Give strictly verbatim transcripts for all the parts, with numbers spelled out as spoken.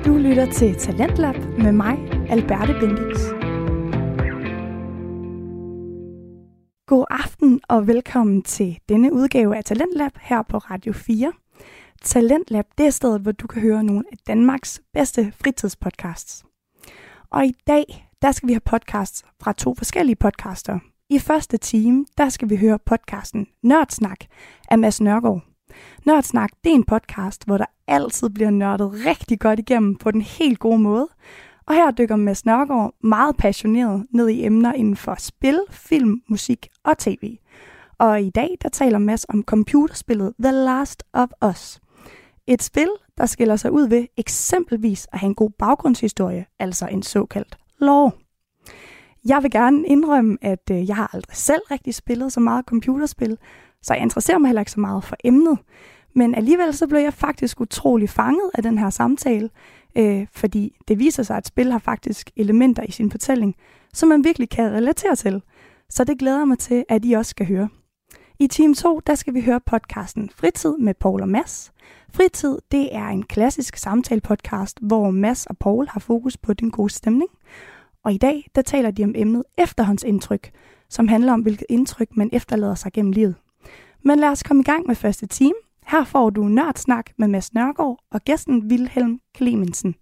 Du lytter til Talentlab med mig, Alberte Bendix. God aften og velkommen til denne udgave af Talentlab her på Radio fire. Talentlab, det er stedet, hvor du kan høre nogle af Danmarks bedste fritidspodcasts. Og i dag, der skal vi have podcasts fra to forskellige podcaster. I første time, der skal vi høre podcasten Nørdsnak af Mads Nørgaard. Nørdsnak, det er en podcast, hvor der altid bliver nørdet rigtig godt igennem på den helt gode måde. Og her dykker Mads Nørgaard meget passioneret ned i emner inden for spil, film, musik og tv. Og i dag, der taler Mads om computerspillet The Last of Us. Et spil, der skiller sig ud ved eksempelvis at have en god baggrundshistorie, altså en såkaldt lore. Jeg vil gerne indrømme, at jeg har aldrig selv rigtig spillet så meget computerspil, så jeg interesserer mig heller ikke så meget for emnet. Men alligevel så blev jeg faktisk utrolig fanget af den her samtale, øh, fordi det viser sig, at spil har faktisk elementer i sin fortælling, som man virkelig kan relatere til. Så det glæder mig til, at I også skal høre. I time to, der skal vi høre podcasten Fritid med Paul og Mads. Fritid, det er en klassisk samtale-podcast, hvor Mads og Paul har fokus på den gode stemning. Og i dag, der taler de om emnet efterhåndsindtryk, som handler om, hvilket indtryk man efterlader sig gennem livet. Men lad os komme i gang med første time. Her får du Nørdsnak med Mads Nørgaard og gæsten Vilhelm Clemensen.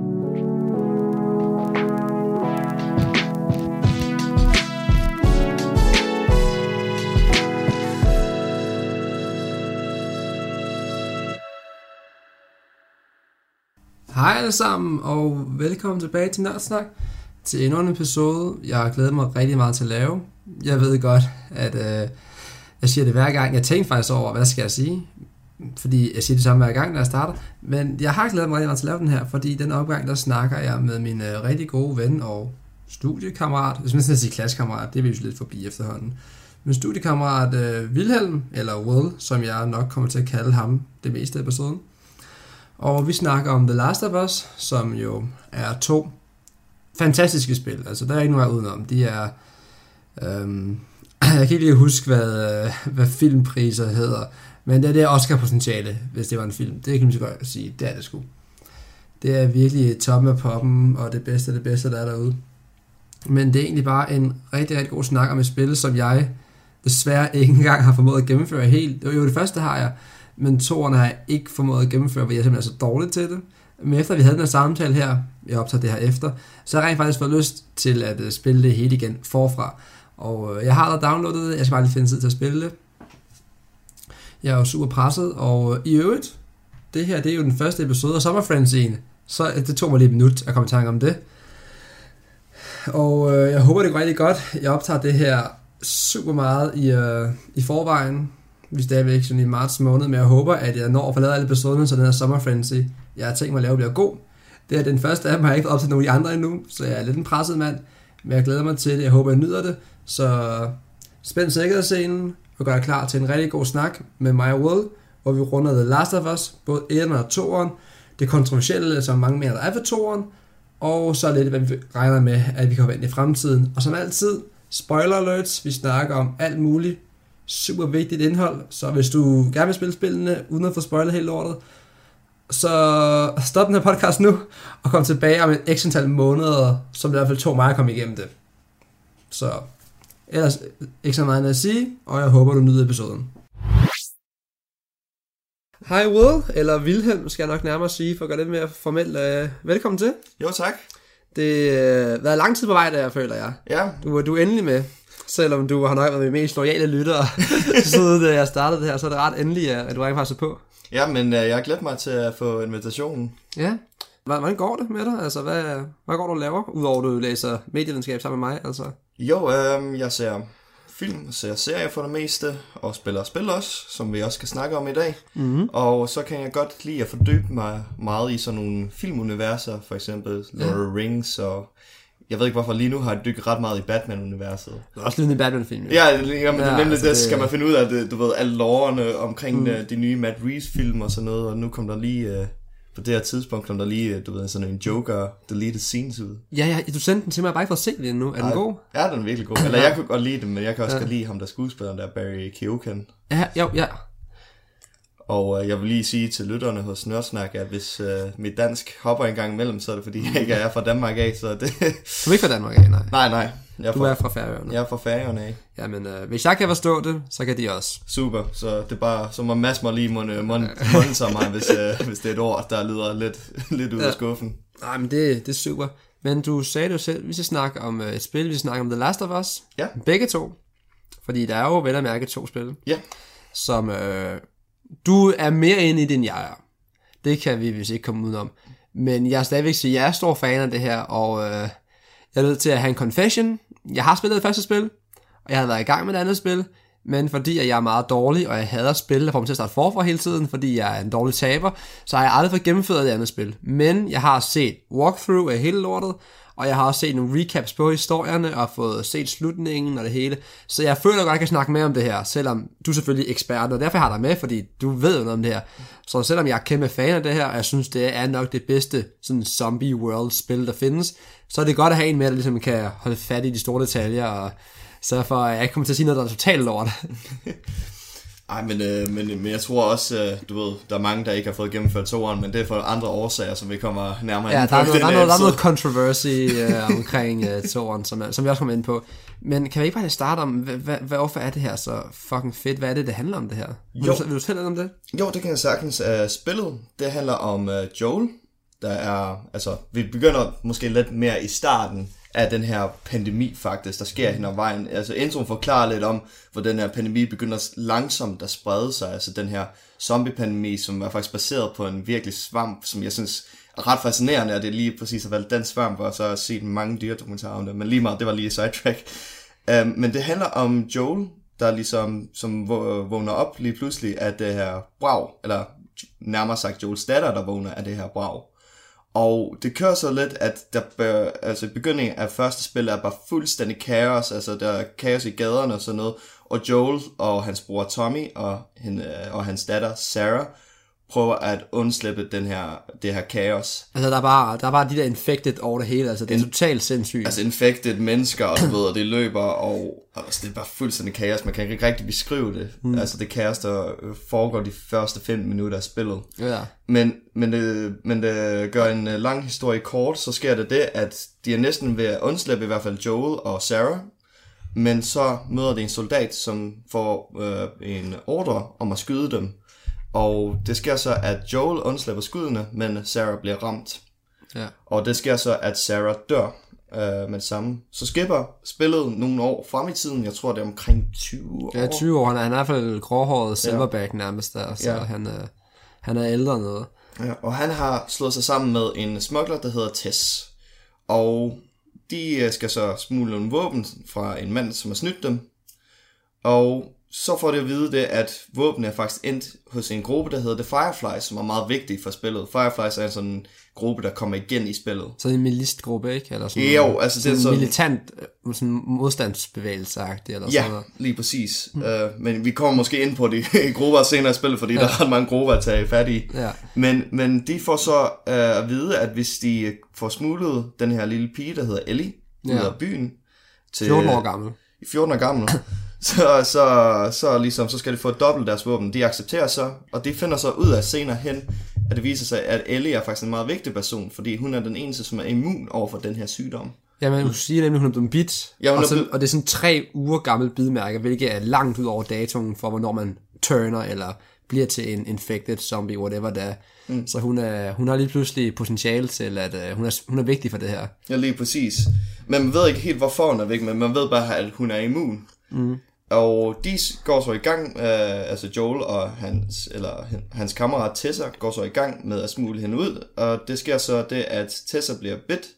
Hej alle sammen, og velkommen tilbage til Nørdsnak, til endnu en episode, jeg har glædet mig rigtig meget til at lave. Jeg ved godt, at øh, jeg siger det hver gang. Jeg tænkte faktisk over, hvad skal jeg sige, fordi jeg siger det samme hver gang, når jeg starter. Men jeg har glædet mig rigtig meget til at lave den her, fordi den opgang, der snakker jeg med min øh, rigtig gode ven og studiekammerat, hvis man skal sige klassekammerat, det er vi jo lidt forbi efterhånden. Min studiekammerat øh, Vilhelm, eller Will, som jeg nok kommer til at kalde ham det meste af episoden. Og vi snakker om The Last of Us, som jo er to fantastiske spil. Altså, der er ikke noget udenom. De er... Øhm, jeg kan ikke lige huske, hvad, hvad filmpriser hedder, men det er det Oscar-potentiale, hvis det var en film. Det kan man så godt sige. Det er det sgu. Det er virkelig toppen af poppen, og det bedste af det bedste, der er derude. Men det er egentlig bare en rigtig, rigtig god snak om et spil, som jeg desværre ikke engang har formået at gennemføre helt. Jo, det første har jeg, men toerne har jeg ikke formået at gennemføre, fordi jeg simpelthen er så dårlig til det. Men efter vi havde den her samtale her, jeg optager det her efter, så har jeg rent faktisk fået lyst til at spille det hele igen forfra. Og jeg har allerede downloadet det, jeg skal bare lige finde tid til at spille det. Jeg er jo super presset, og i øvrigt, det her det er jo den første episode af Summer Frenzy, så det tog mig lige et minut at komme i tanke om det. Og øh, jeg håber det går rigtig godt. Jeg optager det her super meget i, øh, i forvejen. Vi er stadigvæk sådan i marts måned, men jeg håber, at jeg når at forlade alle episoderne, så den her Summer Frenzy, jeg har tænkt mig at lave, bliver god. Det er den første af dem, jeg har ikke fået op til nogle af de andre endnu, så jeg er lidt en presset mand, men jeg glæder mig til det, jeg håber, jeg nyder det. Så spænd sikkerhedsscenen og gør dig klar til en rigtig god snak med mig og Will, hvor vi runder The Last of Us, både etteren og toeren, det kontroversielle, som mange mener, der er for toeren, og så lidt, hvad vi regner med, at vi kan forvente i fremtiden. Og som altid, spoiler alerts, vi snakker om alt muligt, super vigtigt indhold, så hvis du gerne vil spille spillene, uden at få spoilet helt lortet, så stop den her podcast nu, og kom tilbage om et x antal måneder, som det i hvert fald tog mig at komme igennem det. Så ellers ikke så meget at sige, og jeg håber, du nyder episoden. Hej Will, eller Vilhelm, skal jeg nok nærmere sige, for at gøre det mere formelt. Velkommen til. Jo, tak. Det har været lang tid på vej der, føler jeg. Ja. Du, du er endelig med. Selvom du har nok været med mest loyale lyttere, siden jeg startede det her, så er det ret endelig, at du ikke faktisk på. Ja, men jeg har glædet mig til at få invitationen. Ja. Hvordan går det med dig? Altså, hvad, hvad går du og laver, udover du læser medievidenskab sammen med mig? Altså? Jo, øh, jeg ser film, ser serier for det meste, og spiller spil også, som vi også skal snakke om i dag. Mm-hmm. Og så kan jeg godt lide at fordybe mig meget i sådan nogle filmuniverser, for eksempel Lord of the Rings, og jeg ved ikke hvorfor lige nu har jeg dykket ret meget i Batman-universet. Det er også lidt en Batman-film. Jo. Ja, jamen, ja, nemlig altså, det skal det... man finde ud af, det, du ved, alle lorene omkring mm. de nye Matt Reeves-film og sådan noget, og nu kom der lige... Uh, på det her tidspunkt kom der lige, du ved, sådan en Joker deleted scenes ud. Ja, ja, du sendte den til mig, bare ikke for at se den endnu. Er den god? Ja, den er virkelig god. Eller jeg kunne godt lide den, men jeg kan også ja. godt lide ham, der skuespiller, der Barry Keoghan. Ja, jo, ja. Og øh, jeg vil lige sige til lytterne hos Nørdsnak, at hvis øh, mit dansk hopper en gang imellem, så er det fordi, jeg ikke er fra Danmark af. Så det... Du er ikke fra Danmark af, nej? Nej, nej. Jeg er du fra, er fra Færøerne. Jeg er fra Færøerne af. Jamen, øh, hvis jeg kan forstå det, så kan de også. Super, så det er bare, så må Mads mig lige måtte månde sig mig, hvis, øh, hvis det er et ord, der lyder lidt, lidt ud af ja. skuffen. Nej, men det, det er super. Men du sagde det jo selv, vi skal snakke om øh, et spil, vi skal snakke om The Last of Us. Ja. Begge to. Fordi der er jo vel at mærke to spil. Ja. Som øh, du er mere inde i din jeg er. Det kan vi vist ikke komme ud om. Men jeg er stadigvæk sige, jeg er stor fan af det her, og øh, jeg er nødt til at have en confession. Jeg har spillet det første spil, og jeg har været i gang med det andet spil, men fordi at jeg er meget dårlig, og jeg hader spil, der får mig til at starte forfra hele tiden, fordi jeg er en dårlig taber, så har jeg aldrig fået gennemført det andet spil. Men jeg har set walkthrough af hele lortet, og jeg har også set nogle recaps på historierne, og fået set slutningen og det hele. Så jeg føler godt, at jeg kan snakke mere om det her, selvom du er selvfølgelig ekspert, og derfor har jeg dig med, fordi du ved jo noget om det her. Så selvom jeg er kæmpe fan af det her, og jeg synes, det er nok det bedste sådan zombie world spil, der findes, så er det godt at have en med, der ligesom kan holde fat i de store detaljer, og sørge for, at jeg ikke kommer til at sige noget, der er totalt lort. Ej, men, øh, men, men jeg tror også, øh, du ved, der er mange, der ikke har fået gennemført toeren, men det er for andre årsager, som vi kommer nærmere ja, ind på. Ja, der, der, der, der er noget controversy øh, omkring øh, toeren, som, som vi også kommer ind på. Men kan vi ikke bare starte om, hvad, hvad, hvorfor er det her så fucking fedt? Hvad er det, det handler om det her? Vil, jo. du, vil du fortælle lidt om det? Jo, det kan jeg sagtens. Uh, spillet, det handler om uh, Joel, der er, altså, vi begynder måske lidt mere i starten af den her pandemi faktisk, der sker hen ad vejen. Altså introen forklarer lidt om, hvor den her pandemi begynder langsomt at sprede sig. Altså den her zombie-pandemi, som er faktisk baseret på en virkelig svamp, som jeg synes er ret fascinerende, og det er lige præcis at valgt den svamp, og så har jeg set mange dyredokumentarer om det, men lige meget, det var lige et sidetrack. Um, men det handler om Joel, der ligesom som vågner op lige pludselig af det her brag, eller nærmere sagt Joels datter, der vågner af det her brag. Og det kører så lidt, at der bør, altså i begynningen af første spil er bare fuldstændig kaos, altså der er kaos i gaderne og sådan noget, og Joel og hans bror Tommy og, hende, og hans datter Sarah prøver at undslippe den her, det her kaos. Altså der er, bare, der er bare de der infected over det hele, altså det er totalt sindssygt. Altså infected mennesker og så videre, det løber, og altså, det er bare fuldstændig kaos, man kan ikke rigtig beskrive det. Mm. Altså det kaos, der foregår de første fem minutter af spillet. Ja. Men, men, det, men det gør en lang historie kort, så sker det det, at de er næsten ved at undslippe i hvert fald Joel og Sarah, men så møder de en soldat, som får øh, en ordre om at skyde dem. Og det sker så, at Joel undslipper skuddene, men Sarah bliver ramt. Ja. Og det sker så, at Sarah dør øh, med det samme. Så skipper spillet nogle år frem i tiden. Jeg tror, det er omkring tyve år. Ja, tyve år. Han er, han er i hvert fald gråhåret silverback ja. nærmest der, så ja. han, er, han er ældre end noget. Ja, og han har slået sig sammen med en smuggler, der hedder Tess. Og de skal så smule nogle våben fra en mand, som har snydt dem. Og så får det at vide det, at våben er faktisk endt hos en gruppe, der hedder The Fireflies, som er meget vigtig for spillet. Fireflies er en sådan gruppe, der kommer igen i spillet. Så en militgruppe, ikke? Eller sådan jo, altså sådan det er sådan... militant sådan modstandsbevægelse-agtigt, eller ja, sådan noget. lige præcis. Mm. Uh, men vi kommer måske ind på de grupper senere i spillet, fordi ja. der er ret mange grupper at tage fat i. Ja. Men, men de får så uh, at vide, at hvis de får smuglet den her lille pige, der hedder Ellie, ud ja. af byen... Til, fjorten år gammel. fjorten år gammel. Så, så, så, ligesom, så skal de få dobbelt deres våben. De accepterer så, og de finder så ud af senere hen, at det viser sig, at Ellie er faktisk en meget vigtig person, fordi hun er den eneste, som er immun over for den her sygdom. Jamen, du siger nemlig, hun er blevet bidt, ja, og, så, blevet... og det er sådan tre uger gammelt bidmærke, hvilket er langt ud over datoen for, hvornår man turner, eller bliver til en infected zombie, whatever det er. Mm. Så hun, er, hun har lige pludselig potentiale til, at uh, hun, er, hun er vigtig for det her. Ja, lige præcis. Men man ved ikke helt, hvorfor hun er vigtig, men man ved bare, at hun er immun. Mm. Og de går så i gang, øh, altså Joel og hans, eller hans kammerat Tessa går så i gang med at smugle hende ud, og det sker så det, at Tessa bliver bidt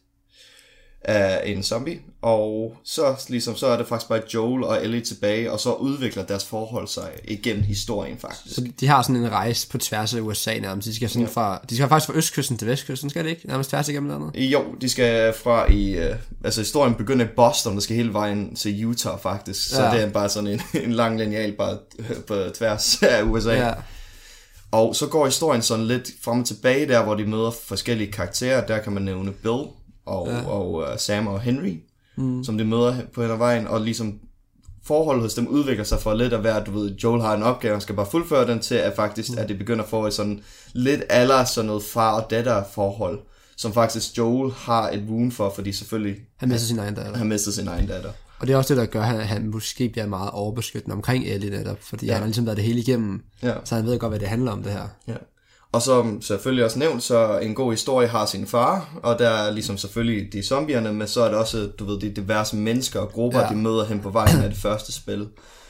af en zombie, og så, ligesom, så er det faktisk bare Joel og Ellie tilbage, og så udvikler deres forhold sig igennem historien faktisk. Så de har sådan en rejse på tværs af U S A nærmest, de skal, sådan ja. fra, de skal faktisk fra østkysten til vestkysten, skal det ikke? Nærmest tværs igennem landet? Jo, de skal fra i, øh, altså historien begynder i Boston, der skal hele vejen til Utah faktisk, så ja. det er bare sådan en, en lang lineal bare på tværs af U S A. Ja. Og så går historien sådan lidt frem og tilbage der, hvor de møder forskellige karakterer, der kan man nævne Bill, og, ja. og uh, Sam og Henry, mm. som de møder på hen ad vejen, og ligesom forholdet hos dem udvikler sig for lidt at være, du ved, Joel har en opgave, han skal bare fuldføre den til, at faktisk, mm. at det begynder at få et sådan lidt aller sådan noget far- og datter-forhold, som faktisk Joel har et wound for, fordi selvfølgelig... Han mister sin egen datter. Han mister sin egen datter. Og det er også det, der gør, at han måske bliver meget overbeskyttende omkring Ellie netop, fordi ja. han har ligesom været det hele igennem, ja. så han ved godt, hvad det handler om det her. Ja. Og som selvfølgelig også nævnt, så en god historie har sin far, og der er ligesom selvfølgelig de zombierne, men så er det også, du ved, de diverse mennesker og grupper, ja. de møder hen på vejen af det første spil.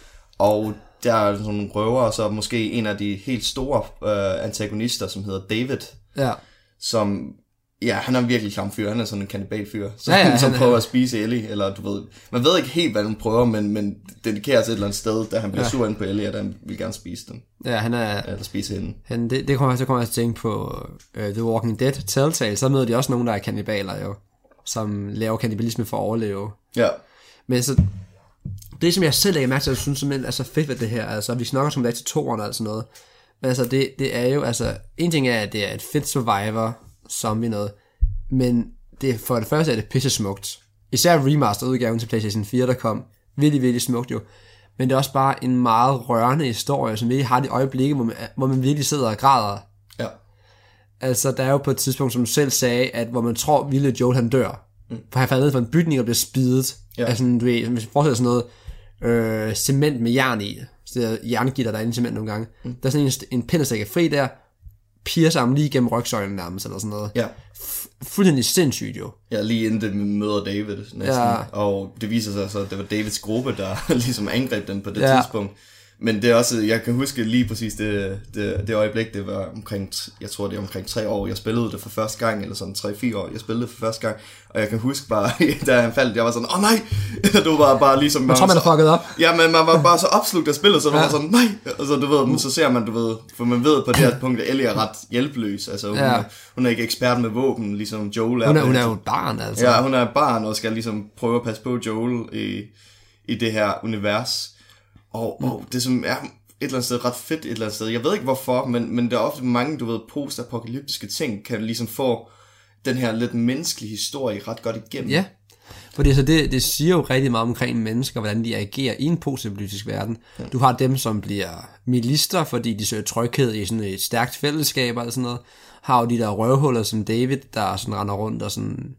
Og der er sådan nogle røver, og så måske en af de helt store øh, antagonister, som hedder David, ja. som... Ja, han er virkelig klam fyr. Han er sådan en kannibalfyr, som, ja, ja, som han, prøver han. at spise Ellie, eller du ved... Man ved ikke helt, hvad han prøver, men, men dedikerer sig et eller andet sted, da han bliver ja. sur ind på Ellie, at han vil gerne spise den. Ja, han er... Eller spise hende. Han, det, det kommer jeg, kommer jeg til at tænke på uh, The Walking Dead, Telltale, så møder de også nogen, der er kannibaler jo, som laver kannibalisme for at overleve. Ja. Men så... Det, som jeg selv lægger mærke til, jeg synes simpelthen er så fedt ved det her, altså vi snakker som dag til toeren og sådan noget, men altså det, det er jo, altså en ting er, at det er et fedt survivor, zombie noget, men det, for det første er det pisse smukt. Især remaster-udgaven til PlayStation fire, der kom. Virkelig, virkelig smukt jo. Men det er også bare en meget rørende historie, som virkelig har de øjeblikke, hvor man, hvor man virkelig sidder og græder. Ja. Altså, der er jo på et tidspunkt, som du selv sagde, at hvor man tror, Ville Joel han dør. Mm. For han falder ned fra en bygning og bliver spidet. Ja. Altså, du ved, hvis man forestiller sådan noget øh, cement med jern i. Så det er jerngitter, der er inde i cement nogle gange. Mm. Der er sådan en, en pind, der stikker fri der, piercer ham lige gennem rygsøjlen nærmest, eller sådan noget. Ja. Fuldstændig sindssygt jo. Ja, lige inden det møder David næsten. Ja. Og det viser sig så, at det var Davids gruppe, der ligesom angreb den på det ja. tidspunkt. Men det er også, jeg kan huske lige præcis det, det, det øjeblik, det var omkring, jeg tror det er omkring tre år, jeg spillede det for første gang, eller sådan tre-fire år, jeg spillede det for første gang, og jeg kan huske bare, da han faldt, jeg var sådan, åh oh, nej, du var bare ligesom... Man tror, man er fucket op. Ja, men man var bare så opslugt af spillet, så ja. man var sådan, nej, og så du ved, så ser man, du ved, for man ved på det her punkt, at Ellie er ret hjælpeløs, altså hun, ja. er, hun er ikke ekspert med våben, ligesom Joel er. Hun er, hun er jo et barn, altså. Ja, hun er et barn, og skal ligesom prøve at passe på Joel i, i det her univers. Og, og det som er et eller andet sted ret fedt et eller andet sted. Jeg ved ikke hvorfor, men, men der er ofte mange, du ved, post-apokalyptiske ting, kan ligesom få den her lidt menneskelige historie ret godt igennem. Ja, fordi så det, det siger jo rigtig meget omkring mennesker, hvordan de agerer i en post-apokalyptisk verden. Ja. Du har dem, som bliver milister, fordi de søger tryghed i sådan et stærkt fællesskab og sådan noget. Har jo de der røvhuller som David, der sådan render rundt og sådan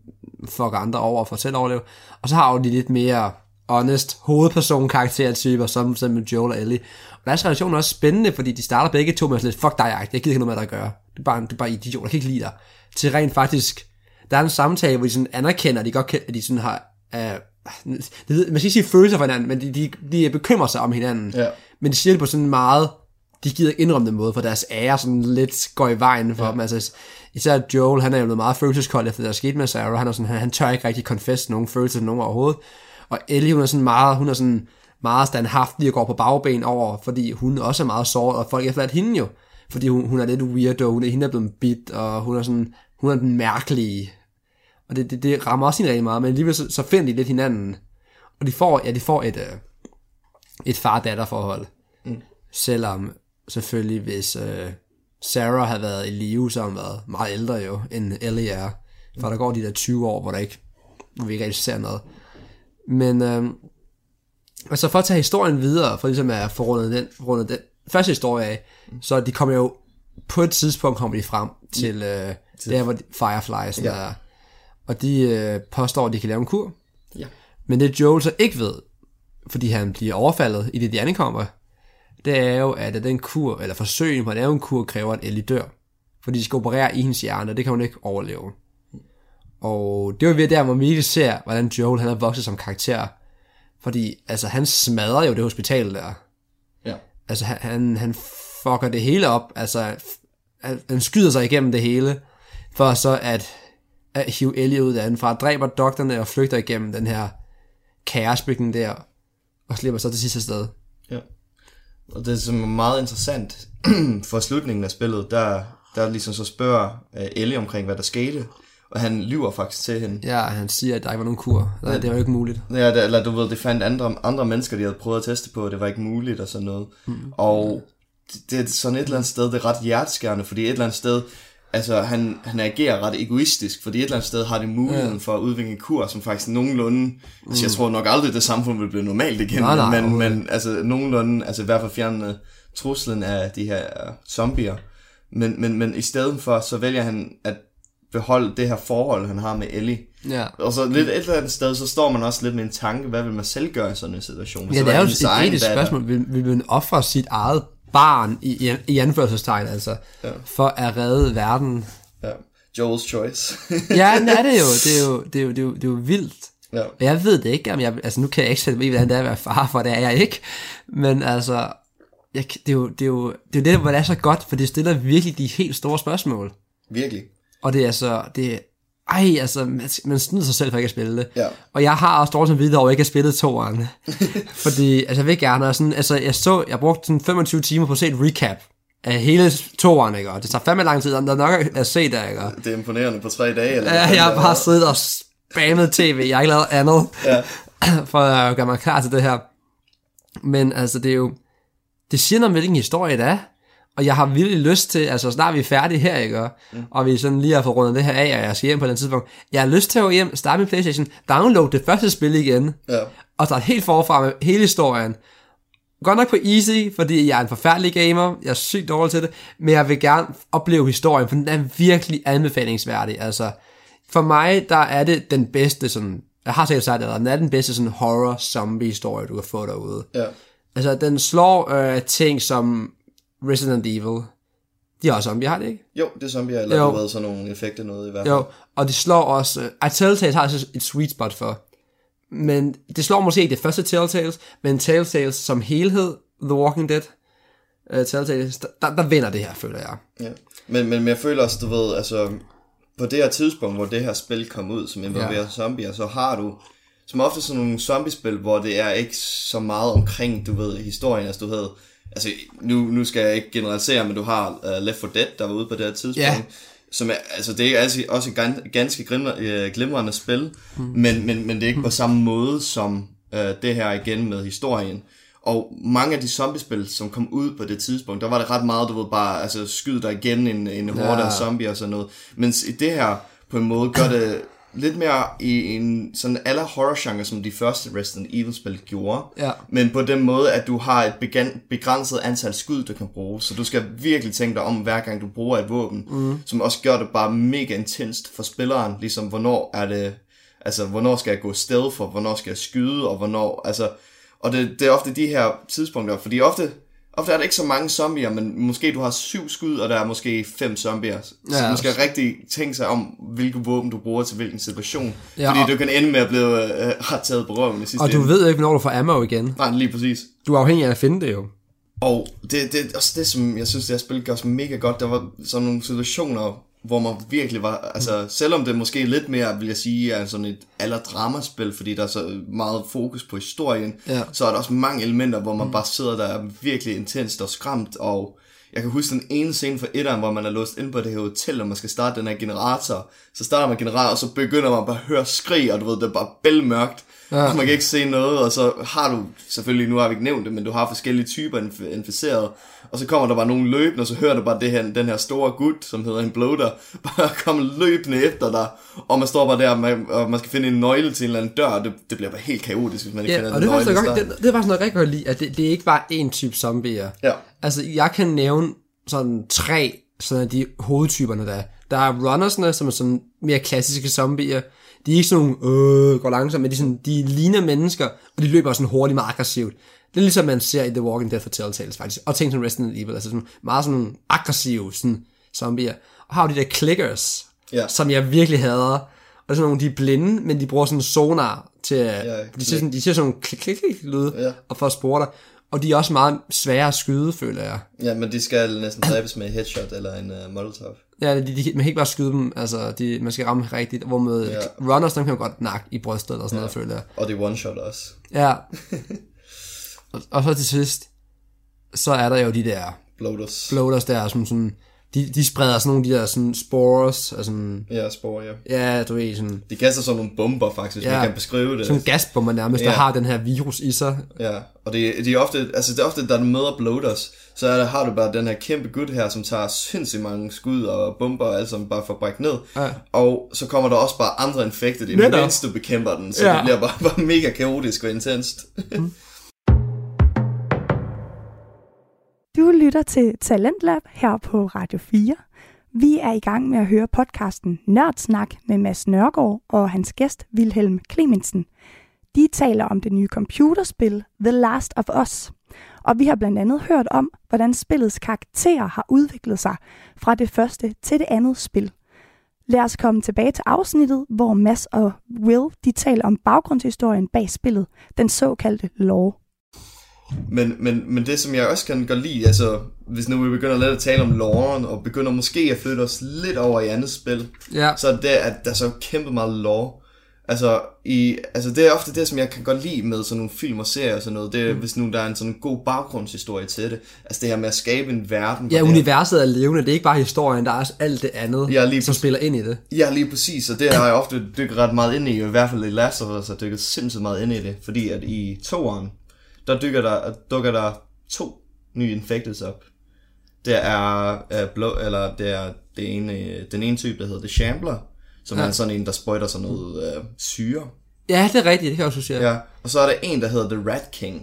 fucker andre over for at selv overleve. Og så har jo de lidt mere honest hovedperson-karaktertyper, som med Joel og Ellie. Og deres relation er også spændende, fordi de starter begge to med sådan lidt, fuck dig, jeg gider ikke noget med dig at gøre. Du er bare, du er bare idiot, jeg kan ikke lide dig. Til rent faktisk, der er en samtale, hvor de sådan anerkender, at de godt kan, at de sådan har, uh, man skal ikke sige følelser for hinanden, men de, de, de bekymrer sig om hinanden. Ja. Men de siger det på sådan en meget, de gider ikke indrømme den måde, for deres ære sådan lidt går i vejen for ja. dem. Altså, især Joel, han er jo blevet meget følelseskold efter det, der skete med Sarah. Han, er sådan, han, han tør ikke rigtig confess nogen følelser til nogen overhovedet. Og Ellie, hun er sådan meget, hun er sådan meget standhaftig og går på bagben over, fordi hun også er meget såret, og folk er efterladt hende jo. Fordi hun, hun er lidt weirdo, hun er, hende er blevet bit, og hun er sådan, hun er den mærkelige. Og det, det, det rammer også hende rigtig meget, men alligevel så, så finder de lidt hinanden. Og de får, ja, de får et, øh, et far-datter forhold. Mm. Selvom selvfølgelig, hvis øh, Sarah havde været i live, så har hun været meget ældre jo, end Ellie er. For der går de der tyve år, hvor der ikke, hvor vi ikke rigtig ser noget. Men øh, altså for at tage historien videre, for ligesom at få rundet den, rundet den første historie af, mm. så de kommer jo på et tidspunkt kommer de frem til øh, til der hvor Fireflies ja. er, og de øh, påstår at de kan lave en kur. Ja. Men det Joel så ikke ved, fordi han bliver overfaldet i det de ankommer, det er jo at den kur eller forsøg på at lave en kur kræver at Ellie dør, fordi de skal operere i hendes hjerne, og det kan hun ikke overleve. Og det var ved der, hvor vi virkelig ser, hvordan Joel han er vokset som karakter. Fordi, altså, han smadrer jo det hospital der. Ja. Altså, han, han fucker det hele op. Altså, han skyder sig igennem det hele, for så at, at hive Ellie ud af den, fra at dræber doktorerne og flygter igennem den her kaosbygning der, og slipper så til sidste sted. Ja. Og det som er meget interessant for slutningen af spillet, der, der ligesom så spørger Ellie omkring, hvad der skete. Og han lyver faktisk til hende. Ja, han siger, at der ikke var nogen kur. Nej, det var jo ikke muligt. Ja, det, eller du ved, det fandt andre, andre mennesker, de havde prøvet at teste på, og det var ikke muligt og sådan noget. Mm. Og det, det er sådan et eller andet sted, det er ret hjerteskærende, fordi et eller andet sted, altså han, han agerer ret egoistisk, fordi et eller andet sted har det muligheden ja. for at udvikle en kur, som faktisk nogenlunde, mm. altså jeg tror nok aldrig, det samfund vil blive normalt igen, nej, nej, men, men altså nogenlunde, altså i hvert fald fjerne truslen af de her zombier, men, men, men i stedet for, så vælger han at beholde det her forhold, han har med Ellie. Ja. Og så lidt et eller andet sted, så står man også lidt med en tanke, hvad vil man selv gøre i sådan en situation? Ja, det er jo et eget spørgsmål, vil, vil man ofre sit eget barn i, i, i anførselstegn, altså, ja. for at redde verden? Ja, Joel's choice. Ja, det er det jo. Det er jo, det er jo, det er jo, det er jo vildt. Ja. Og jeg ved det ikke, om jeg, altså nu kan jeg ikke sætte mig, hvordan det er at være far, for det er jeg ikke, men altså, jeg, det, er jo, det, er jo, det er jo det, hvor det er så godt, for det stiller virkelig de helt store spørgsmål. Virkelig. Og det er så, det ej, altså, man, man snyder sig selv for ikke at spille det. Ja. Og jeg har også dårligt som videre over ikke at spille toeren. Fordi, altså jeg vil gerne, sådan, altså jeg så, jeg brugte sådan femogtyve timer på at se et recap af hele toeren, ikke? Og det tager fandme lang tid, der er nok at se der, ikke? Det er imponerende på tre dage, eller? Ja, jeg har bare siddet og spammet tv, jeg har ikke lavet andet, ja. for at gøre mig klar til det her. Men altså, det er jo, det siger noget om, hvilken historie det er. Og jeg har virkelig lyst til, altså snart vi er færdige her, ikke? Mm. Og vi sådan lige har fået rundet det her af, og jeg skal hjem på den tidspunkt. Jeg har lyst til at gå hjem, starte min PlayStation, download det første spil igen, ja. og starte helt forfra med hele historien. Godt nok på easy, fordi jeg er en forfærdelig gamer, jeg er sygt dårlig til det, men jeg vil gerne opleve historien, for den er virkelig anbefalingsværdig. Altså, for mig, der er det den bedste sådan, jeg har sikkert sagt det, den er den bedste sådan horror zombie historie, du kan få derude. Ja. Altså, den slår øh, ting som Resident Evil. De har også zombier, har det ikke? Jo, det er zombier, eller har været sådan nogle effekter noget i hvert fald. Jo, og de slår også... Uh, Telltales har altså et sweet spot for. Men det slår måske ikke det første Telltales, men Telltales som helhed, The Walking Dead, uh, Telltales, der, der vinder det her, føler jeg. Ja, men, men jeg føler også, du ved, altså... På det her tidspunkt, hvor det her spil kom ud, som involverer ja. zombier, så har du... Som ofte sådan nogle zombiespil, hvor det er ikke så meget omkring, du ved, historien, altså du havde... Altså, nu, nu skal jeg ikke generalisere, men du har uh, Left four Dead, der var ude på det her tidspunkt, yeah. som er, altså det er altså også et ganske glimrende, glimrende spil, mm. men, men, men det er ikke på samme måde som uh, det her igen med historien. Og mange af de zombiespil, som kom ud på det tidspunkt, der var det ret meget, du ved, bare altså, skyde dig igen en, en horde yeah. af zombier og sådan noget. Mens i det her, på en måde, gør det lidt mere i en sådan aller horror-genre, som de første Resident Evil-spil gjorde. Ja. Men på den måde, at du har et begrænset antal skud, du kan bruge. Så du skal virkelig tænke dig om, hver gang du bruger et våben. Mm. Som også gør det bare mega intenst for spilleren. Ligesom, hvornår er det... Altså, hvornår skal jeg gå stealth for? Hvornår skal jeg skyde? Og hvornår... Altså... Og det, det er ofte de her tidspunkter, fordi ofte... Ofte er der ikke så mange zombier, men måske du har syv skud, og der er måske fem zombier. Så ja, man skal rigtig tænke sig om, hvilke våben du bruger til hvilken situation. Ja, fordi du kan ende med at blive øh, ret taget på røven i sidste Og du ende. ved ikke, hvornår du får ammo igen. Nej, lige præcis. Du er afhængig af at finde det jo. Og det, det også det, som jeg synes, det her spil gør så mega godt. Der var sådan nogle situationer, hvor man virkelig var, altså selvom det måske lidt mere, vil jeg sige, er sådan et aller dramaspil, fordi der er så meget fokus på historien, ja. så er der også mange elementer, hvor man mm. bare sidder der virkelig intenst og skræmt, og jeg kan huske den ene scene fra etteren, hvor man er låst inde på det her hotel, og man skal starte den her generator, så starter man generator, og så begynder man bare at høre skrig, og du ved, det er bare bælmørkt, ja. man kan ikke se noget, og så har du, selvfølgelig nu har vi ikke nævnt det, men du har forskellige typer inf- inficeret, og så kommer der bare nogen løbende, og så hører du bare det her, den her store gut, som hedder en bloater, bare komme løbende efter dig, og man står bare der, og man, og man skal finde en nøgle til en eller anden dør, og det, det bliver bare helt kaotisk, hvis man ikke ja, finder og den det nøgle. Godt, det, det var sådan noget rigtig godt lide, at det, det er ikke bare én type zombier. Ja. Altså, jeg kan nævne sådan tre sådan de hovedtyperne der. Der er runnersne, som er sådan mere klassiske zombier. De er ikke sådan nogle, øh, går langsomt, men de, sådan, de ligner mennesker, og de løber sådan hurtigt, meget aggressivt. Det er ligesom man ser i The Walking Dead for Telltales faktisk, og ting som Resident Evil, altså sådan meget sådan nogle aggressive sådan, zombier. Og har de der clickers, yeah. som jeg virkelig hader, og det er sådan nogle, de er blinde, men de bruger sådan sonar til, yeah, de siger sådan, de siger sådan nogle klik klik klik lyde, yeah. og for at spore dig. Og de er også meget svære at skyde, føler jeg. Ja, men de skal næsten dræbes med headshot eller en uh, molotov. Ja, de, de, man kan ikke bare skyde dem, altså de, man skal ramme rigtigt, hvor med ja. runners, dem kan man godt nakke i brystet eller sådan ja. noget, føler jeg. Og det er one-shot også. Ja. og, og så til sidst, så er der jo de der bloaters, bloaters der, som sådan de, de spreder sådan nogle af de der sådan spores, og sådan... Ja, spore, ja. Ja, du ved, sådan... De kaster sådan nogle bomber, faktisk, ja, man kan beskrive det. Sådan gasbomber nærmest, ja. Der har den her virus i sig. Ja, og det, de er ofte, altså det er ofte, da du møder bloaters, så er der, har du bare den her kæmpe gut her, som tager sindssygt mange skud og bomber, og alt sammen bare for at brække ned. Ja. Og så kommer der også bare andre infected, imens du bekæmper den, så ja. Det bliver bare, bare mega kaotisk og intenst. Mm. Du lytter til Talentlab her på Radio fire. Vi er i gang med at høre podcasten Nørdsnak med Mads Nørgaard og hans gæst Wilhelm Clemensen. De taler om det nye computerspil The Last of Us. Og vi har blandt andet hørt om, hvordan spillets karakterer har udviklet sig fra det første til det andet spil. Lad os komme tilbage til afsnittet, hvor Mads og Will de taler om baggrundshistorien bag spillet, den såkaldte lore. Men, men, men det, som jeg også kan godt lide, altså hvis nu vi begynder at lade at tale om loren, og begynder måske at flytte os lidt over i andet spil, ja. Så er det, at der er så kæmpe meget lore. Altså, i, altså det er ofte det, som jeg kan godt lide med sådan nogle film og serier og sådan noget, det er, mm. hvis nu der er en sådan god baggrundshistorie til det. Altså det her med at skabe en verden. Ja, universet er levende, det er ikke bare historien, der er også alt det andet, ja, lige som præcis. Spiller ind i det. Ja, lige præcis, og det har jeg ofte dykket ret meget ind i, i hvert fald i Last of Us har dykket sindssygt meget ind i det, fordi at i toeren, der dykker der, dukker der to nye infecteds op. Det er, uh, blå, eller det er det ene, den ene type, der hedder The Shambler, som ja. Er sådan en, der sprøjter sådan noget uh, syre. Ja, det er rigtigt, det kan jeg også sige. Ja, og så er der en, der hedder The Rat King,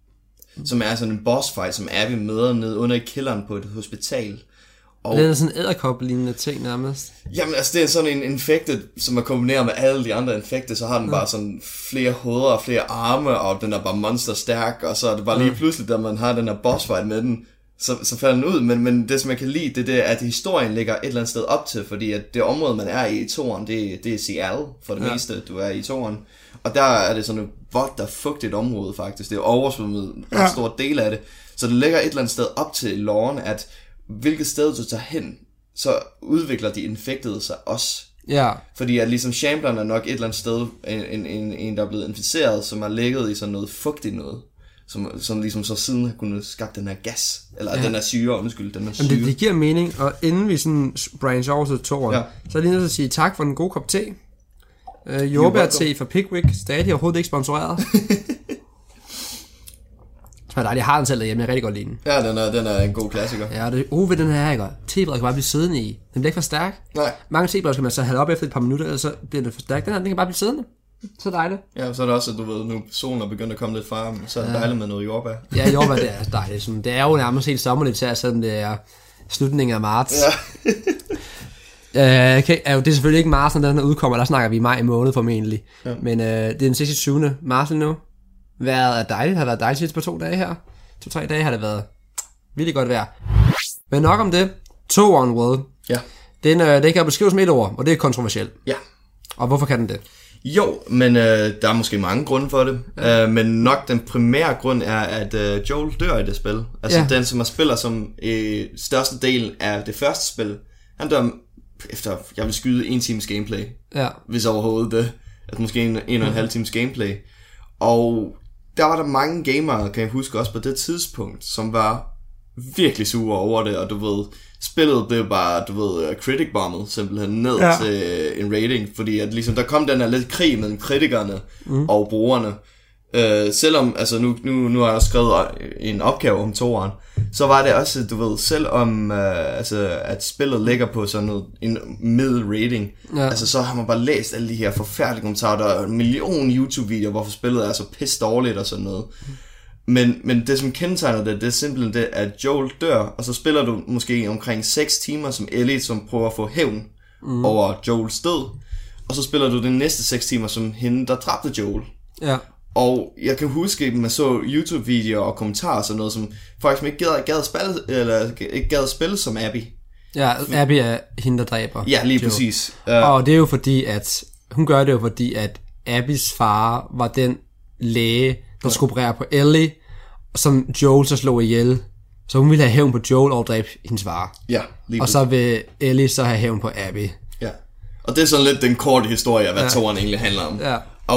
som er sådan en boss fight, som Abby møder nede under i kælderen på et hospital. Og det er sådan en edderkop-lignende ting nærmest. Jamen altså det er sådan en infected, som er kombineret med alle de andre infected, så har den ja. Bare sådan flere hoveder og flere arme, og den er bare monsterstærk, og så er det bare lige ja. Pludselig, da man har den her boss fight med den, så, så falder den ud. Men, men det som jeg kan lide, det er det, at historien ligger et eller andet sted op til, fordi at det område, man er i i toeren, det, det er Seattle for det ja. Meste, du er i toeren. Og der er det sådan et vådt og fugtigt område faktisk, det er oversvømmet en ja. Stor del af det. Så det ligger et eller andet sted op til loven, at hvilket sted du tager hen, så udvikler de infekterede sig også. Ja. Fordi at ligesom Shambleren er nok et eller andet sted, en, en, en der er blevet inficeret, som har ligget i sådan noget fugtigt noget, som, som ligesom så siden har kunnet skabe den her gas, eller ja. Den her syre, undskyld, den her syre. Det, det giver mening, og inden vi sådan branch over til toren, ja. Så er det lige nødt til at sige tak for en god kop te. Uh, Jordbær-te fra Pickwick, stadig overhovedet ikke sponsoreret. Jeg har den selv derhjemme, jeg rigtig godt lide den. Ja, den er, den er en god klassiker. Ja, det uh, ved den her, ikke? Tebræd kan bare blive siddende i. Den bliver ikke for stærk. Nej. Mange tebræd skal man så have op efter et par minutter, eller så bliver den for stærk. Den her, den kan bare blive siddende. Så dejligt. Ja, så er det også, at du ved, nu solen er begyndt at komme lidt frem, så er det ja. Dejligt med noget jordbær. Ja, jordbær, det er dejligt. Sådan, det er jo nærmest helt sommerligt til, selvom det er slutningen af marts. Ja. uh, okay, det er selvfølgelig ikke marts, når den her udkommer, der snakker vi i maj måned formentlig. Ja. Men uh, det er den seksogtyvende marts nu. Vejret er dejligt, har været dejligt sidst på to dage her. To-tre dage har det været virkelig godt vejr. Men nok om det. Toeren, Will. Ja. Den, øh, den kan beskrives med et ord, og det er kontroversielt. Ja. Og hvorfor kan den det? Jo, men øh, der er måske mange grunde for det. Ja. Øh, men nok den primære grund er, at øh, Joel dør i det spil. Altså ja. Den, som har spiller som øh, største del af det første spil. Han dør efter, jeg vil skyde en times gameplay. Ja. Hvis overhovedet det. Altså måske en, en og en halv times gameplay. Og der var der mange gamere, kan jeg huske også på det tidspunkt, som var virkelig sure over det, og du ved, spillet blev bare, du ved, critic bombet simpelthen ned ja. Til en rating, fordi at ligesom, der kom den her lidt krig mellem kritikerne mm. og brugerne. Uh, selvom, altså nu, nu, nu har jeg skrevet en opgave om toeren, så var det også, du ved, selvom uh, altså, at spillet ligger på sådan noget, en middel rating, ja. Altså så har man bare læst alle de her forfærdelige kommentarer, der er en million YouTube-videoer, hvorfor spillet er så pisse dårligt og sådan noget. Men, men det som kendetegner det, det er simpelthen det, at Joel dør, og så spiller du måske omkring seks timer som Ellie, som prøver at få hævn mm. over Joels død, og så spiller du de næste seks timer som hende, der dræbte Joel. Ja. Og jeg kan huske, at man så YouTube-videoer og kommentarer og sådan noget, som faktisk ikke gad, gad, spille, eller ikke gad spille som Abby. Ja, Abby er hende, der dræber. Ja, lige Joel. Præcis. Uh, og det er jo fordi, at hun gør det jo fordi, at Abbys far var den læge, der skulle operere på Ellie, som Joel så slog ihjel. Så hun ville have hævn på Joel og dræbe hendes far. Ja, lige og så vil Ellie så have hævn på Abby. Ja, og det er sådan lidt den korte historie af, hvad ja. Toren egentlig handler om. Ja. Og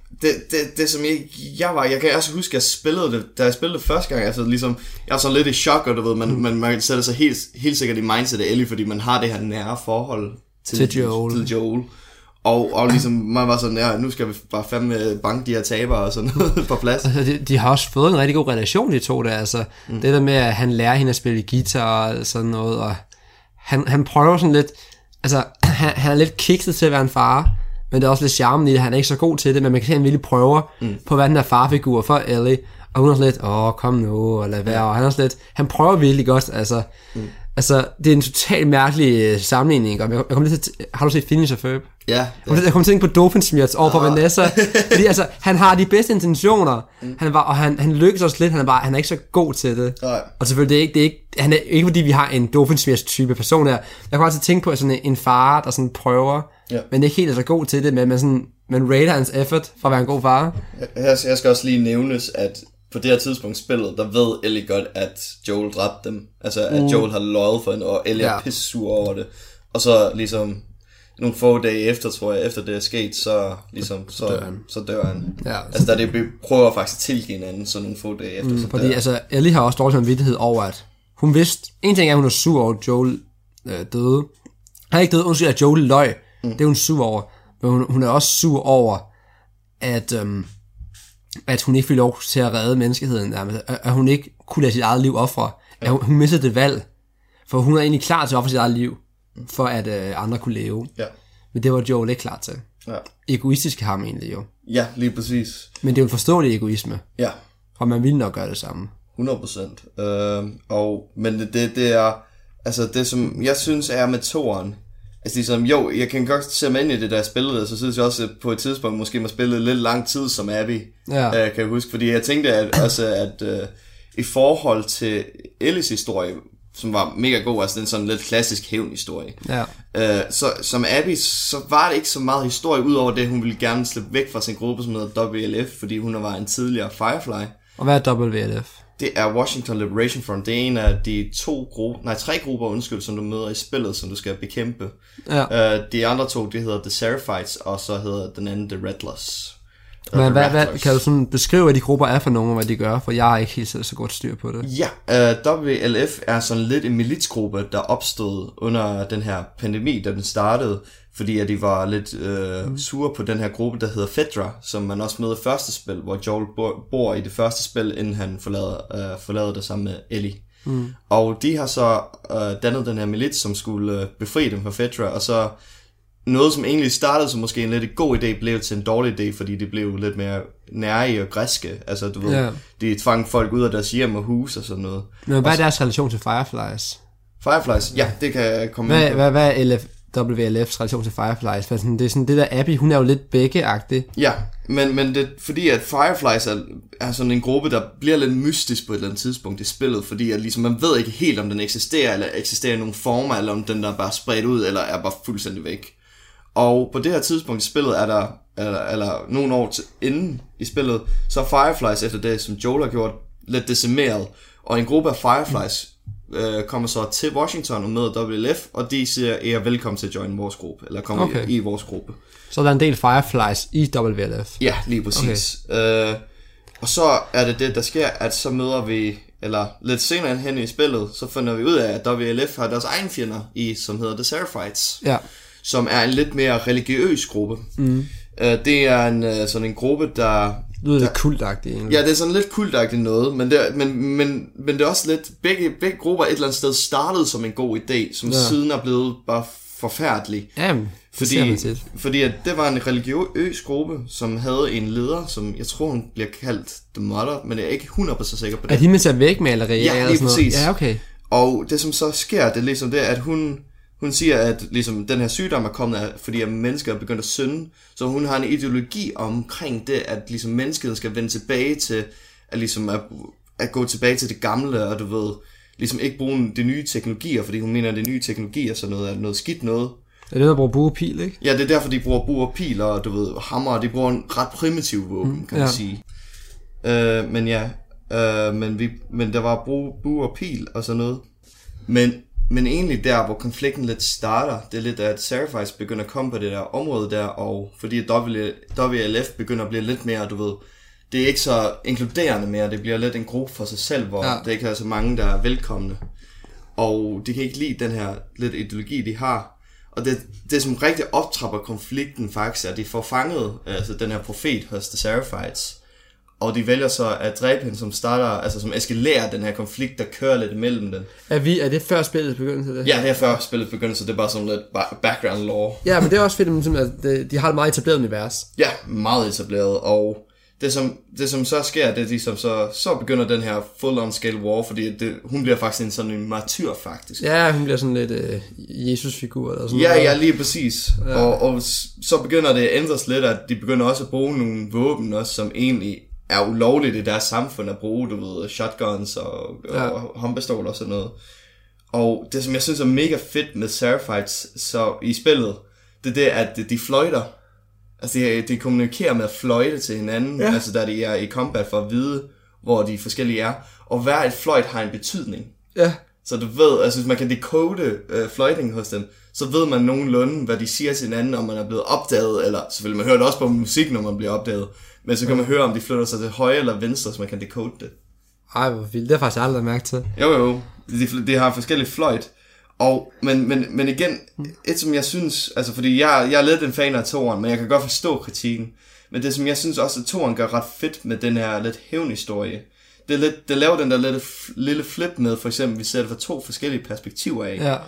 det, det, det som jeg, jeg var, jeg kan også huske, at jeg spillede det, da jeg spillede det første gang, altså ligesom, jeg var så lidt i chok, og du ved, man, mm. man, man sætter sig helt, helt sikkert i mindset af Ellie, fordi man har det her nære forhold til, til Joel. Til Joel. Og, og ligesom, man var sådan, ja, nu skal vi bare fandme banke de her tabere og sådan noget på plads. Altså, de, de har også fået en rigtig god relation, de to der, altså. Mm. Det der med, at han lærer hende at spille guitar og sådan noget, og han, han prøver sådan lidt, altså, han, han er lidt kikset til at være en far, men det er også lidt charmen i det, han er ikke så god til det, men man kan se, at han virkelig prøver mm. på at være den her farfigur for Ellie, og hun er sådan lidt, åh, kom nu, og lad være, og han er sådan lidt, han prøver virkelig godt, altså. Mm. Altså, det er en totalt mærkelig sammenligning. Jeg, jeg kommer lidt til, har du set Phineas og Ferb? Ja. Ja. Jeg kommer til at tænke på Doofenshmirtz over for oh. Vanessa. Fordi altså, han har de bedste intentioner. Mm. Han er bare, og han, han lykkes også lidt. Han er bare, han er ikke så god til det. Nej. Og selvfølgelig, det er ikke, det er ikke, han er ikke fordi, vi har en Doofenshmirtz type person her. Jeg kommer altid tænke på sådan en, en far, der sådan prøver, ja. men ikke helt er så god til det, men man, sådan, man rater hans effort for at være en god far. Jeg, jeg skal også lige nævnes, at på det her tidspunkt spillet, der ved Ellie godt, at Joel dræbte dem. Altså, at mm. Joel har løjet for hende, og Ellie ja. er pisse sur over det. Og så ligesom nogle få dage efter, tror jeg, efter det er sket, så ligesom, så, så dør han. Så dør han. Ja, altså, der det prøver faktisk at tilgive hinanden, så nogle få dage efter, mm, så fordi, dør. altså, Ellie har også dårlig samvittighed over, at hun vidste, en ting er, at hun er sur over, at Joel øh, døde. Han er ikke døde, undskyld, at Joel løg. Mm. Det er hun sur over. Men hun, hun er også sur over, at... Øhm, at hun ikke fik lov til at redde menneskeheden, at hun ikke kunne lade sit eget liv ofre, at hun, hun mistede det valg, for hun er egentlig klar til at ofre sit eget liv, for at øh, andre kunne leve. Ja. Men det var Joel ikke klar til. Ja. Egoistisk ham egentlig jo. Ja, lige præcis. Men det er jo en forståelig egoisme. Ja. Og man ville nok gøre det samme. hundrede procent. Øh, og, men det, det, det er, altså det som jeg synes er med toren, altså ligesom, jo, jeg kan godt se mig ind i det, der spillede, så synes jeg også, at på et tidspunkt måske man spillede lidt lang tid som Abby, ja. øh, kan jeg huske, fordi jeg tænkte at, også, at øh, i forhold til Ellies historie, som var mega god, altså den sådan lidt klassisk hævnhistorie, ja. øh, så som Abby, så var det ikke så meget historie, udover det, hun ville gerne slippe væk fra sin gruppe, som hedder W L F, fordi hun var en tidligere Firefly. Og hvad er W L F? Det er Washington Liberation Front. Det er en af de to grupper, nej, tre grupper, undskyld, som du møder i spillet, som du skal bekæmpe. Ja. Uh, de andre to, det hedder The Seraphites, og så hedder den anden The Rattlers. Men uh, hvad, hvad, kan du sådan beskrive, hvad de grupper er for nogen, og hvad de gør? For jeg har ikke helt så godt styr på det. Ja, uh, W L F er sådan lidt en militsgruppe, der opstod under den her pandemi, da den startede, fordi at de var lidt øh, mm. sure på den her gruppe, der hedder Fedra, som man også møder i første spil, hvor Joel bor, bor i det første spil, inden han forlader, øh, forlader det sammen med Ellie. Mm. Og de har så øh, dannet den her milits, som skulle øh, befri dem fra Fedra, og så noget, som egentlig startede som måske en lidt god idé, blev til en dårlig idé, fordi det blev lidt mere nærige og græske. Altså, du ved, yeah. de tvang folk ud af deres hjem og hus og sådan noget. Men hvad er deres relation til Fireflies? Fireflies? Ja, det kan komme hvad, hvad, hvad er L F? W L F's relation til Fireflies, for sådan, det er sådan det der Abby, hun er jo lidt begge-agtig. Ja, men, men det fordi at Fireflies er, er sådan en gruppe, der bliver lidt mystisk på et eller andet tidspunkt i spillet, fordi at ligesom man ved ikke helt, om den eksisterer, eller eksisterer i nogle former, eller om den der er bare spredt ud, eller er bare fuldstændig væk. Og på det her tidspunkt i spillet er der, eller, eller nogle år til, inden i spillet, så er Fireflies efter det, som Joel har gjort, lidt decimeret, og en gruppe af Fireflies øh, kommer så til Washington og møder W L F, og de siger, at I er velkommen til at join vores gruppe, eller komme okay. i, i vores gruppe. Så der er en del Fireflies i W L F? Ja, lige præcis. Okay. Øh, og så er det det, der sker, at så møder vi, eller lidt senere hen i spillet, så finder vi ud af, at W L F har deres egen fjender i, som hedder The Seraphites, ja. Som er en lidt mere religiøs gruppe. Mm. Øh, det er en, sådan en gruppe, der... Det er lidt kultagtigt egentlig. Ja, det er sådan lidt kultagtigt noget, men det, er, men, men, men det er også lidt... Begge, begge grupper et eller andet sted startede som en god idé, som ja. Siden er blevet bare forfærdelig. Jamen, fordi, fordi at det var en religiøs gruppe, som havde en leder, som jeg tror, hun bliver kaldt The Mother, men jeg er ikke hundrede procent sikker på det. Er de med til at vægmalerier? Ja, lige præcis. Ja, okay. Og det som så sker, det er ligesom det, at hun... Hun siger, at ligesom, den her sygdom er kommet af, fordi at mennesker er begyndt at synde. Så hun har en ideologi omkring det, at ligesom, mennesket skal vende tilbage til, at, ligesom, at, at gå tilbage til det gamle, og du ved, ligesom ikke bruge de nye teknologier, fordi hun mener, at de nye teknologier er sådan noget, er noget skidt noget. Det er det, der bruger bue og pil, ikke? Ja, det er derfor, de bruger bue og pil, og du ved, hammer, de bruger en ret primitiv våben, mm, kan ja. Man sige. Uh, men ja, uh, men, vi, men der var bue og pil og sådan noget. Men men egentlig der, hvor konflikten lidt starter, det er lidt, at Seraphites begynder at komme på det der område der, og fordi W L F begynder at blive lidt mere, du ved, det er ikke så inkluderende mere, det bliver lidt en gruppe for sig selv, hvor ja. der ikke er så mange, der er velkomne. Og de kan ikke lide den her lidt ideologi, de har. Og det, det som rigtig optrapper konflikten faktisk, er, at de får fanget altså den her profet hos The Seraphites. Og de vælger så at dræbe hende, som starter, altså som eskalerer den her konflikt, der kører lidt imellem den. Er, vi, er det før spillets begyndelse? Det? Ja, det er før spillets begyndelse, det er bare sådan lidt background lore. Ja, men det er også fedt, at de har et meget etableret univers. Ja, meget etableret, og det som, det som så sker, det er ligesom så, så begynder den her full-on scale war, fordi det, hun bliver faktisk en sådan en martyr faktisk. Ja, hun bliver sådan lidt øh, Jesus-figur eller sådan ja, noget. Ja, lige præcis. Ja. Og, og så begynder det at ændres lidt, at de begynder også at bruge nogle våben også, som egentlig er ulovligt i deres samfund at bruge, du ved, shotguns og, ja. og håndpistoler og sådan noget. Og det som jeg synes er mega fedt med Seraphites så i spillet, det er det, at de fløjter. Altså de, de kommunikerer med at fløjte til hinanden, ja. altså da de er i combat for at vide, hvor de forskellige er. Og hver et fløjt har en betydning. Ja. Så du ved, altså hvis man kan decode øh, fløjtning hos dem, så ved man nogenlunde, hvad de siger til hinanden, om man er blevet opdaget, eller selvfølgelig man hører det også på musik, når man bliver opdaget. Men så kan man høre, om de flytter sig til højre eller venstre, så man kan decode det. Ej, hvor vildt. Det har faktisk aldrig mærket til. Jo, jo. De, de har forskellige fløjt. Og, men, men, men igen, et som jeg synes, altså fordi jeg, jeg er lidt en fan af toeren, men jeg kan godt forstå kritikken. Men det som jeg synes også, at toeren gør ret fedt med den her lidt hævnhistorie, det, er lidt, det laver den der lille, lille flip med, for eksempel, vi ser det fra to forskellige perspektiver af. Ja.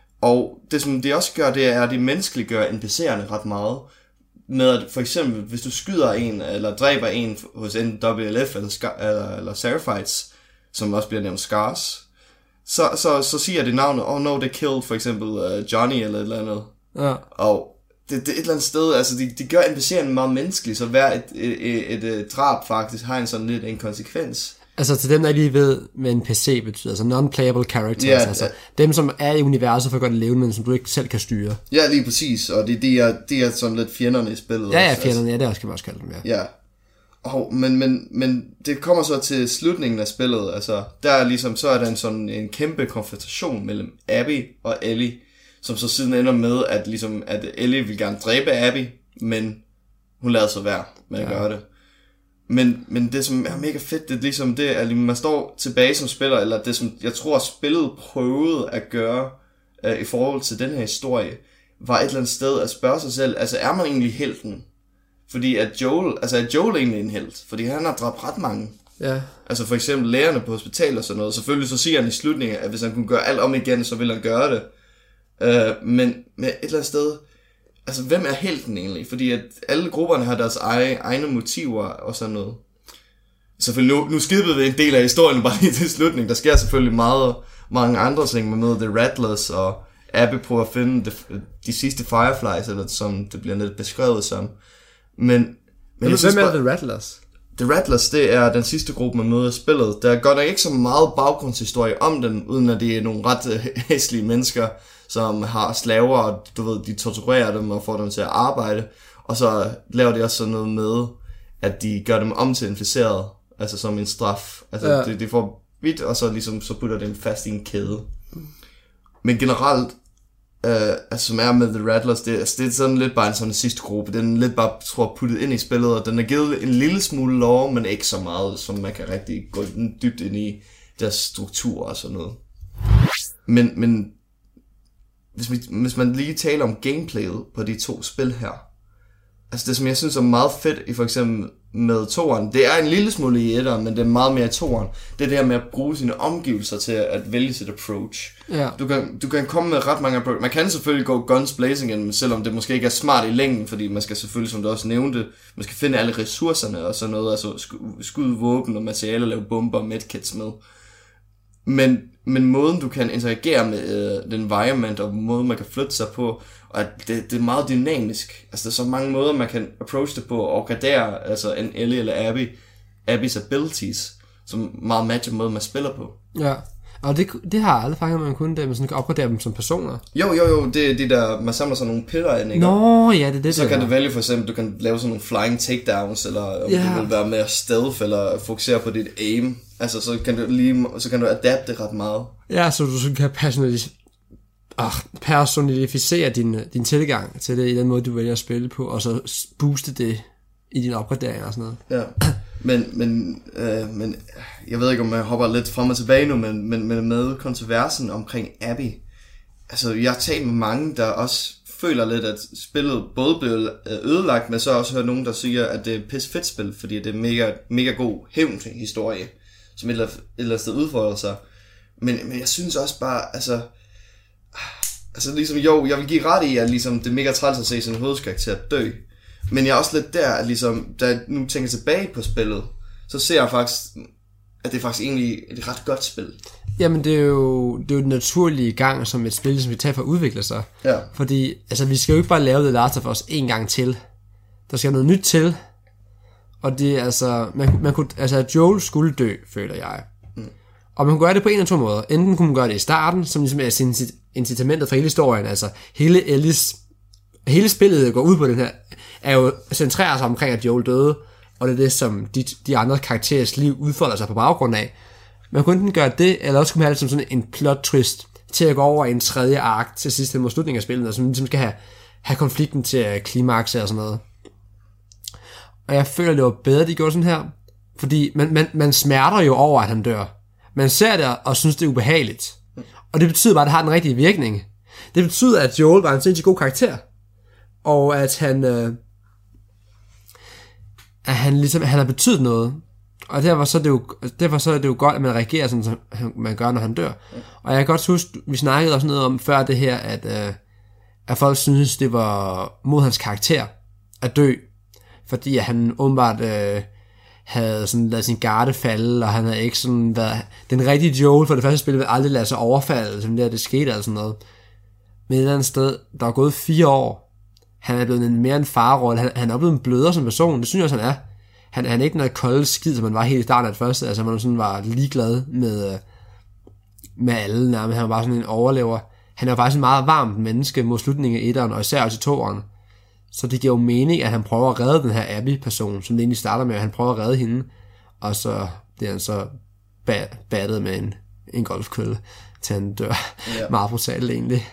Og det som de også gør, det er, at de menneskeliggør N P C'erne ret meget. Med at for eksempel, hvis du skyder en, eller dræber en hos N W L F, eller, eller, eller Seraphites, som også bliver nævnt Scars, så, så, så siger det navnet, oh no, they killed for eksempel uh, Johnny, eller et eller andet. Ja. Og det, det er et eller andet sted, altså de, de gør N P C'erne meget menneskelige, så hver et, et, et, et, et drab faktisk har en sådan lidt en konsekvens. Altså til dem, der ikke lige ved, hvad en P C betyder, altså non-playable characters, yeah, altså yeah. dem, som er i universet for godt at leve, men som du ikke selv kan styre. Ja, lige præcis, og de, de, er, de er sådan lidt fjenderne i spillet. Ja, ja, fjenderne, ja, det også, kan man også kalde dem, ja. Ja, og, men, men, men det kommer så til slutningen af spillet, altså der er ligesom, så er der en sådan en kæmpe konfrontation mellem Abby og Ellie, som så siden ender med, at, ligesom, at Ellie vil gerne dræbe Abby, men hun lader sig være med at ja. gøre det. Men, men det som er mega fedt, det er ligesom det, at man står tilbage som spiller, eller det som jeg tror spillet prøvede at gøre øh, i forhold til den her historie, var et eller andet sted at spørge sig selv, altså er man egentlig helten? Fordi at Joel, altså er Joel egentlig en helt? Fordi han har dræbt ret mange. Ja. Altså for eksempel lægerne på hospital og sådan noget. Selvfølgelig så siger han i slutningen, at hvis han kunne gøre alt om igen, så ville han gøre det. Øh, men med et eller andet sted, altså hvem er helten egentlig? Fordi at alle grupperne har deres egne, egne motiver og sådan noget. Selvfølgelig nu, nu skippede vi en del af historien bare lige til slutningen. Der sker selvfølgelig meget, mange andre ting med The Rattlers, og Abby prøver at finde de, de sidste Fireflies, eller som det bliver lidt beskrevet som. Men, men jeg synes, hvem er The Rattlers? The Rattlers, det er den sidste gruppe, man møder i spillet. Der er godt nok ikke så meget baggrundshistorie om den, uden at det er nogle ret hæslige mennesker, som har slaver, og du ved, de torturerer dem og får dem til at arbejde. Og så laver de også sådan noget med, at de gør dem om til inficeret, altså som en straf. Altså ja. de, de får vidt, og så ligesom så putter dem fast i en kæde. Men generelt, Uh, altså som er med The Rattlers, det, altså, det er sådan lidt bare en sådan sidste gruppe. Den er lidt bare, tror jeg, puttet ind i spillet, og den er givet en lille smule lore, men ikke så meget, som man kan rigtig gå dybt ind i deres struktur og sådan noget. Men, men hvis, vi, hvis man lige taler om gameplayet på de to spil her, altså det som jeg synes er meget fedt i for eksempel med toeren, det er en lille smule i etteren, men det er meget mere i toeren. Det er det her med at bruge sine omgivelser til at vælge sit approach. Ja. Du, kan, du kan komme med ret mange approach. Man kan selvfølgelig gå guns blazing, selvom det måske ikke er smart i længden, fordi man skal selvfølgelig, som du også nævnte, man skal finde alle ressourcerne og sådan noget, altså skud, våben og materialer, lave bomber og medkits med. Men, men måden du kan interagere med uh, den environment, og måden man kan flytte sig på, og at det, det er meget dynamisk. Altså der er så mange måder man kan approach det på, og gradere altså en Ellie eller Abby, Abbys abilities, som meget matcher måden man spiller på. Ja, og det, det har aldrig fanget, man kunne det, man sådan kan opgradere dem som personer. Jo, jo, jo, det er det der, man samler sådan nogle piller ind, ikke? Nå, ja, det er det så der. kan du vælge for eksempel, du kan lave sådan nogle flying takedowns, eller om ja. du vil være mere stealth, eller fokusere på dit aim. Altså, så kan du lige, så kan du adapte ret meget. Ja, så du så kan personalis- øh, personificere din, din tilgang til det i den måde, du vælger at spille på, og så booste det i din opgradering og sådan noget. Ja, men, men, øh, men jeg ved ikke, om jeg hopper lidt frem og tilbage nu, men, men, men med kontroversen omkring Abby, altså jeg har talt med mange, der også føler lidt, at spillet både blev ødelagt, men så også hører nogen, der siger, at det er et pisse fedt spil, fordi det er mega, mega god hævn-historie, som et eller, et eller andet sted udfordrer sig. Men, men jeg synes også bare, altså, altså ligesom jo, jeg vil give ret i, at ligesom, det er mega træls at se sådan en hovedskarakter dø. Men jeg er også lidt der, at ligesom, da jeg nu tænker tilbage på spillet, så ser jeg faktisk, at det er faktisk egentlig et ret godt spil. Jamen, det er jo, det er jo den naturlige gang, som et spil, som vi tager for at udvikle sig. Ja. Fordi, altså, vi skal jo ikke bare lave The Last of Us en gang til. Der skal noget nyt til. Og det er altså, man, man kunne, altså, Joel skulle dø, føler jeg. Mm. Og man kunne gøre det på en eller to måder. Enten kunne man gøre det i starten, som ligesom er incitamentet for hele historien. Altså, hele Ellis, hele spillet går ud på den her, er jo centrerer sig omkring, at Joel døde. Og det er det, som de, de andre karakterers liv udfolder sig på baggrund af. Man kunne enten gøre det, eller også kunne man have det som sådan en plot twist til at gå over i en tredje ark til sidst mod slutningen af spillet, og som ligesom skal have, have konflikten til at klimakse og sådan noget. Og jeg føler, det var bedre, at de gjorde sådan her, fordi man, man, man smerter jo over, at han dør. Man ser det og synes, det er ubehageligt. Og det betyder bare, at det har den rigtige virkning. Det betyder, at Joel var en sindssygt god karakter, og at han, øh, at han ligesom, han har betydet noget. Og derfor så, er det jo, derfor så er det jo godt, at man reagerer sådan, som man gør, når han dør. Og jeg kan godt huske, vi snakkede også noget om før det her, at, øh, at folk synes, det var mod hans karakter at dø. Fordi at han åbenbart øh, havde sådan ladet sin garde falde, og han havde ikke sådan været... Den rigtige Joel for det første spil ville aldrig lade sig overfalde, som det, det skete eller sådan noget. Men et eller andet sted, der er gået fire år. Han er blevet en mere en farrolle. Han, han er blevet en blødere som person. Det synes jeg også, han er. Han, han er ikke noget koldt skid, som man var helt i starten af det første. Altså, man sådan var ligeglad med, med alle nærmest. Han var bare sådan en overlever. Han er jo faktisk en meget varmt menneske mod slutningen af etteren, og især også i toeren. Så det giver jo mening, at han prøver at redde den her Abby-person, som det egentlig starter med, at han prøver at redde hende. Og så det er han så ba- battet med en, en golfkølle, til han dør. Ja. Meget brutalt egentlig.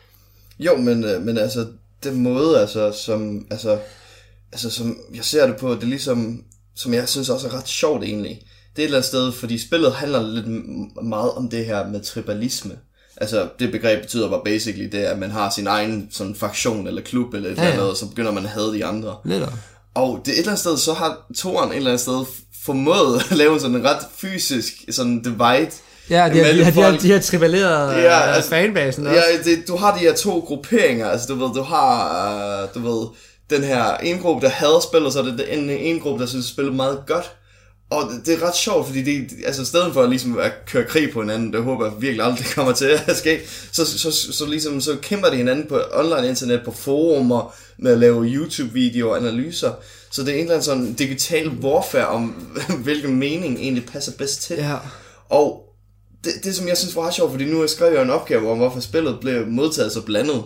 Jo, men, men altså, den måde, altså, som... Altså Altså, som jeg ser det på, det er ligesom, som jeg synes også er ret sjovt egentlig. Det er et eller andet sted, fordi spillet handler lidt meget om det her med tribalisme. Altså, det begreb betyder bare basically det, at man har sin egen sådan faktion eller klub eller et ja, ja. eller andet, og så begynder man at hade de andre. Lidt. Og det er et eller andet sted, så har toren et eller andet sted formået at lave sådan en ret fysisk sådan divide. Ja, de har, de, har, de har tribaleret ja, altså, fanbasen også. Ja, det, du har de her to grupperinger, altså du ved, du har, du ved... den her ene gruppe, der hader spillet, så er det en, en gruppe, der synes, spillet meget godt. Og det, det er ret sjovt, fordi det, altså i stedet for ligesom at køre krig på hinanden, det håber jeg virkelig aldrig kommer til at ske, så, så, så, så, ligesom, så kæmper de hinanden på online internet, på forumer, med at lave YouTube-videoer og analyser. Så det er en eller anden sådan digital warfare om, hvilken mening egentlig passer bedst til. Ja. Og det, det, som jeg synes var ret sjovt, fordi nu har jeg skrevet en opgave om, hvorfor spillet blev modtaget så blandet.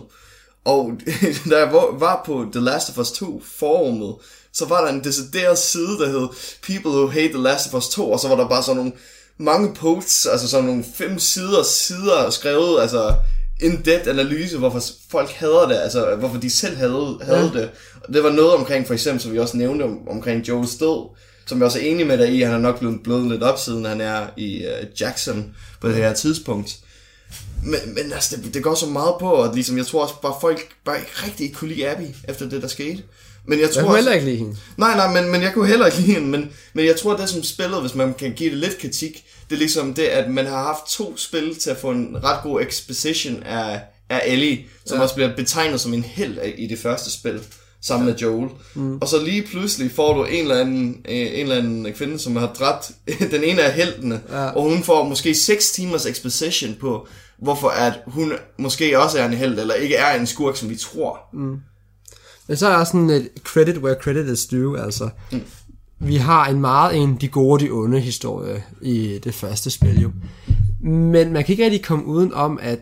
Og da jeg var på The Last of Us to forumet, så var der en decideret side, der hed People Who Hate The Last of Us to, og så var der bare sådan nogle mange posts, altså sådan nogle fem sider sider skrevet, altså in-depth analyse, hvorfor folk hader det, altså hvorfor de selv havde, havde ja. det. Og det var noget omkring, for eksempel, som vi også nævnte om, omkring Joels død, som jeg også er enig med dig i, han er nok blevet blødet lidt op, siden han er i uh, Jackson på det her tidspunkt. Men, men altså, det, det går så meget på, at ligesom, jeg tror også bare, folk bare ikke rigtig kunne lide Abby, efter det, der skete. Men jeg tror jeg kunne heller ikke lide hende. Nej, nej, men, men jeg kunne heller ikke lide hende, men, men jeg tror, at det som spillet, hvis man kan give det lidt kritik, det er ligesom det, at man har haft to spil til at få en ret god exposition af, af Ellie, som ja. også bliver betegnet som en helt i det første spil, sammen ja. med Joel. Mm. Og så lige pludselig får du en eller anden, en eller anden kvinde, som har dræbt den ene af heltene, ja. og hun får måske seks timers exposition på, hvorfor at hun måske også er en helt, eller ikke er en skurk, som vi tror. Mm. Men så er der sådan et credit where credit is due, altså. Mm. Vi har en meget en de gode og de onde historie i det første spil, jo. Men man kan ikke rigtig komme uden om, at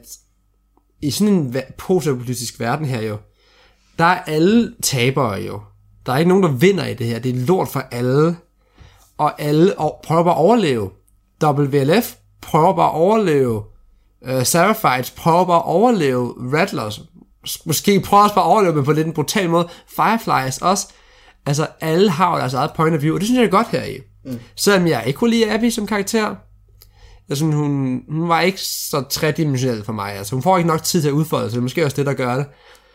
i sådan en postapokalyptisk verden her, jo, der er alle tabere, jo. Der er ikke nogen, der vinder i det her. Det er lort for alle. Og alle prøver bare at overleve. W L F prøver bare at overleve Uh, Seraphites prøver bare at overleve Rattlers. Måske prøver også bare at overleve, men på lidt en brutal måde. Fireflies også. Altså, alle har jo deres eget point of view, og det synes jeg er godt her i. Mm. Selvom jeg ikke kunne lide Abby som karakter. Jeg synes, hun, hun var ikke så tredimensionel for mig. Altså, hun får ikke nok tid til at udfolde, så det er måske også det, der gør det.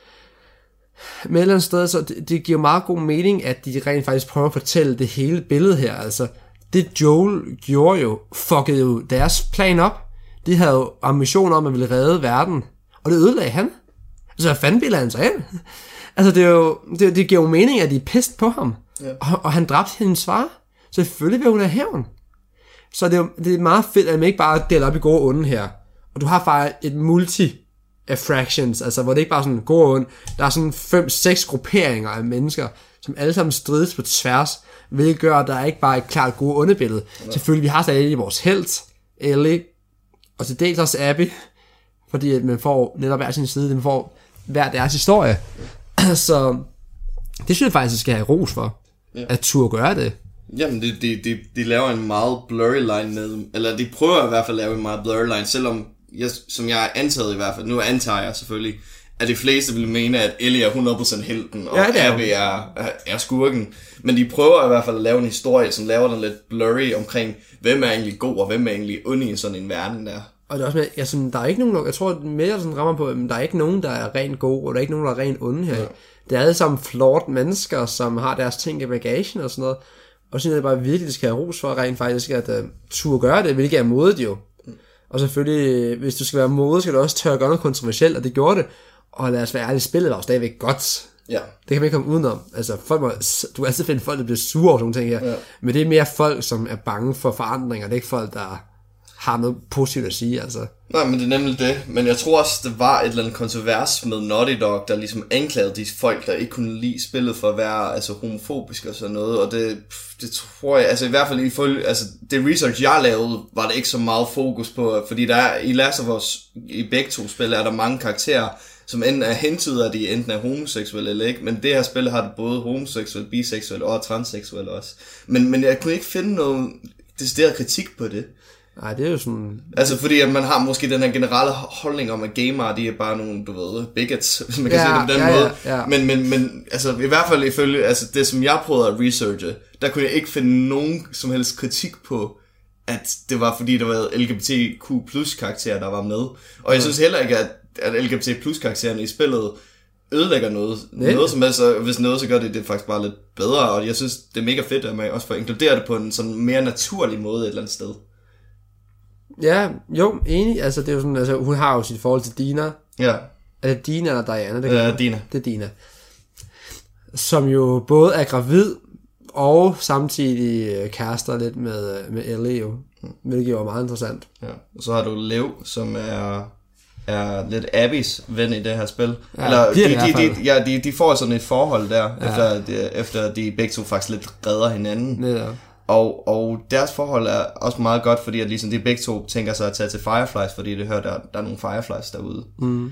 Men et eller andet sted, så det, det giver meget god mening, at de rent faktisk prøver at fortælle det hele billede her. Altså, det Joel gjorde jo, fuckede jo deres plan op. De havde jo ambitioner om, at ville redde verden. Og det ødelagde han. Altså, hvad fanden ville han så hen? Altså, det, er jo, det, det giver jo mening, at de er pissed på ham. Ja. Og, og han dræbte hendes far. Så selvfølgelig vil hun have hævn. Så det er, det er meget fedt, at man ikke bare deler op i gode og onde her. Og du har faktisk et multi-fractions, altså hvor det ikke bare er sådan gode og onde. Der er sådan fem seks grupperinger af mennesker, som alle sammen strides på tværs, hvilket gør, at der ikke bare er et klart gode og onde billede. Ja. Selvfølgelig, vi har stadig i vores helt, Ellie, og til dels også Abby, fordi at man får netop hver sin side, man får hver deres historie. Så det synes jeg faktisk, at skal have ros for, ja. At turde gøre det. Jamen, de, de, de, de laver en meget blurry line ned, eller de prøver i hvert fald at lave en meget blurry line, selvom, jeg, som jeg er antaget i hvert fald, nu antager jeg selvfølgelig, at de fleste vil mene, at Ellie er hundrede procent helten, og ja, Abby er, er, er skurken. Men de prøver i hvert fald at lave en historie, som laver den lidt blurry omkring, hvem er egentlig god, og hvem er egentlig ond i sådan en verden der. Og det er også med, jeg, sådan, der er ikke nogen, jeg tror mere sådan rammer på, at der er ikke nogen, der er rent gode, og der er ikke nogen, der er rent onde her. Ja. Det er alle sammen flawed mennesker, som har deres ting i bagagen og sådan noget. Og så synes jeg bare virkelig, det skal have ros for rent faktisk, at uh, turde gøre det, hvilket er modet jo. Mm. Og selvfølgelig, hvis du skal være modig, skal du også tør at gøre noget kontroversielt, og det gjorde det. Og lad os være ærligt, spillet var jo stadigvæk godt. Ja. Det kan man ikke komme udenom. Altså, folk må, du kan altid finde folk, der bliver sure over sådan ting her. Ja. Men det er mere folk, som er bange for forandringer. Det er ikke folk, der har noget positivt at sige, altså. Nej, men det er nemlig det. Men jeg tror også, det var et eller andet kontrovers med Naughty Dog, der ligesom anklagede de folk, der ikke kunne lide spillet for at være altså, homofobisk og sådan noget. Og det, det tror jeg, altså i hvert fald i følge, altså det research, jeg lavede, var det ikke så meget fokus på, fordi der er, i Last of Us, i begge to spil, er der mange karakterer, som enten er hentydet, at de enten er homoseksuelle eller ikke, men det her spil har det både homoseksuelle, biseksuelle og transseksuelle også. Men, men jeg kunne ikke finde noget decideret kritik på det. Nej, det er jo sådan... Altså fordi at man har måske den her generelle holdning om, at gamere, de er bare nogle, du ved, bigots, hvis man kan ja, sige det på den ja, måde. Ja, ja. Men, men, men altså, i hvert fald ifølge, altså det som jeg prøvede at researche, der kunne jeg ikke finde nogen som helst kritik på, at det var fordi, der var L G B T Q plus karakterer, der var med. Og jeg synes heller ikke, at, at L G B T plus karaktererne i spillet ødelægger noget. Nej. Noget som helst, så hvis noget, så gør det det faktisk bare lidt bedre. Og jeg synes, det er mega fedt, at man også får inkluderet det på en sådan mere naturlig måde et eller andet sted. Ja, jo, enig. Altså, det er jo sådan, altså, hun har jo sit forhold til Dina. Ja. Er det Dina eller Diana? Det ja, Dina. Det er Dina. Som jo både er gravid, og samtidig kærester lidt med, med Ellie jo. Hvilket jo er meget interessant. Ja. Og så har du Lev, som er, er lidt Abbys ven i det her spil. Ja, eller, de, de, de, de, ja, de, de får sådan et forhold der, ja. efter, de, efter de begge to faktisk lidt redder hinanden. Ja. Og, og deres forhold er også meget godt, fordi at ligesom de begge to tænker sig at tage til Fireflies, fordi det hører, der, der er nogle Fireflies derude. Mm.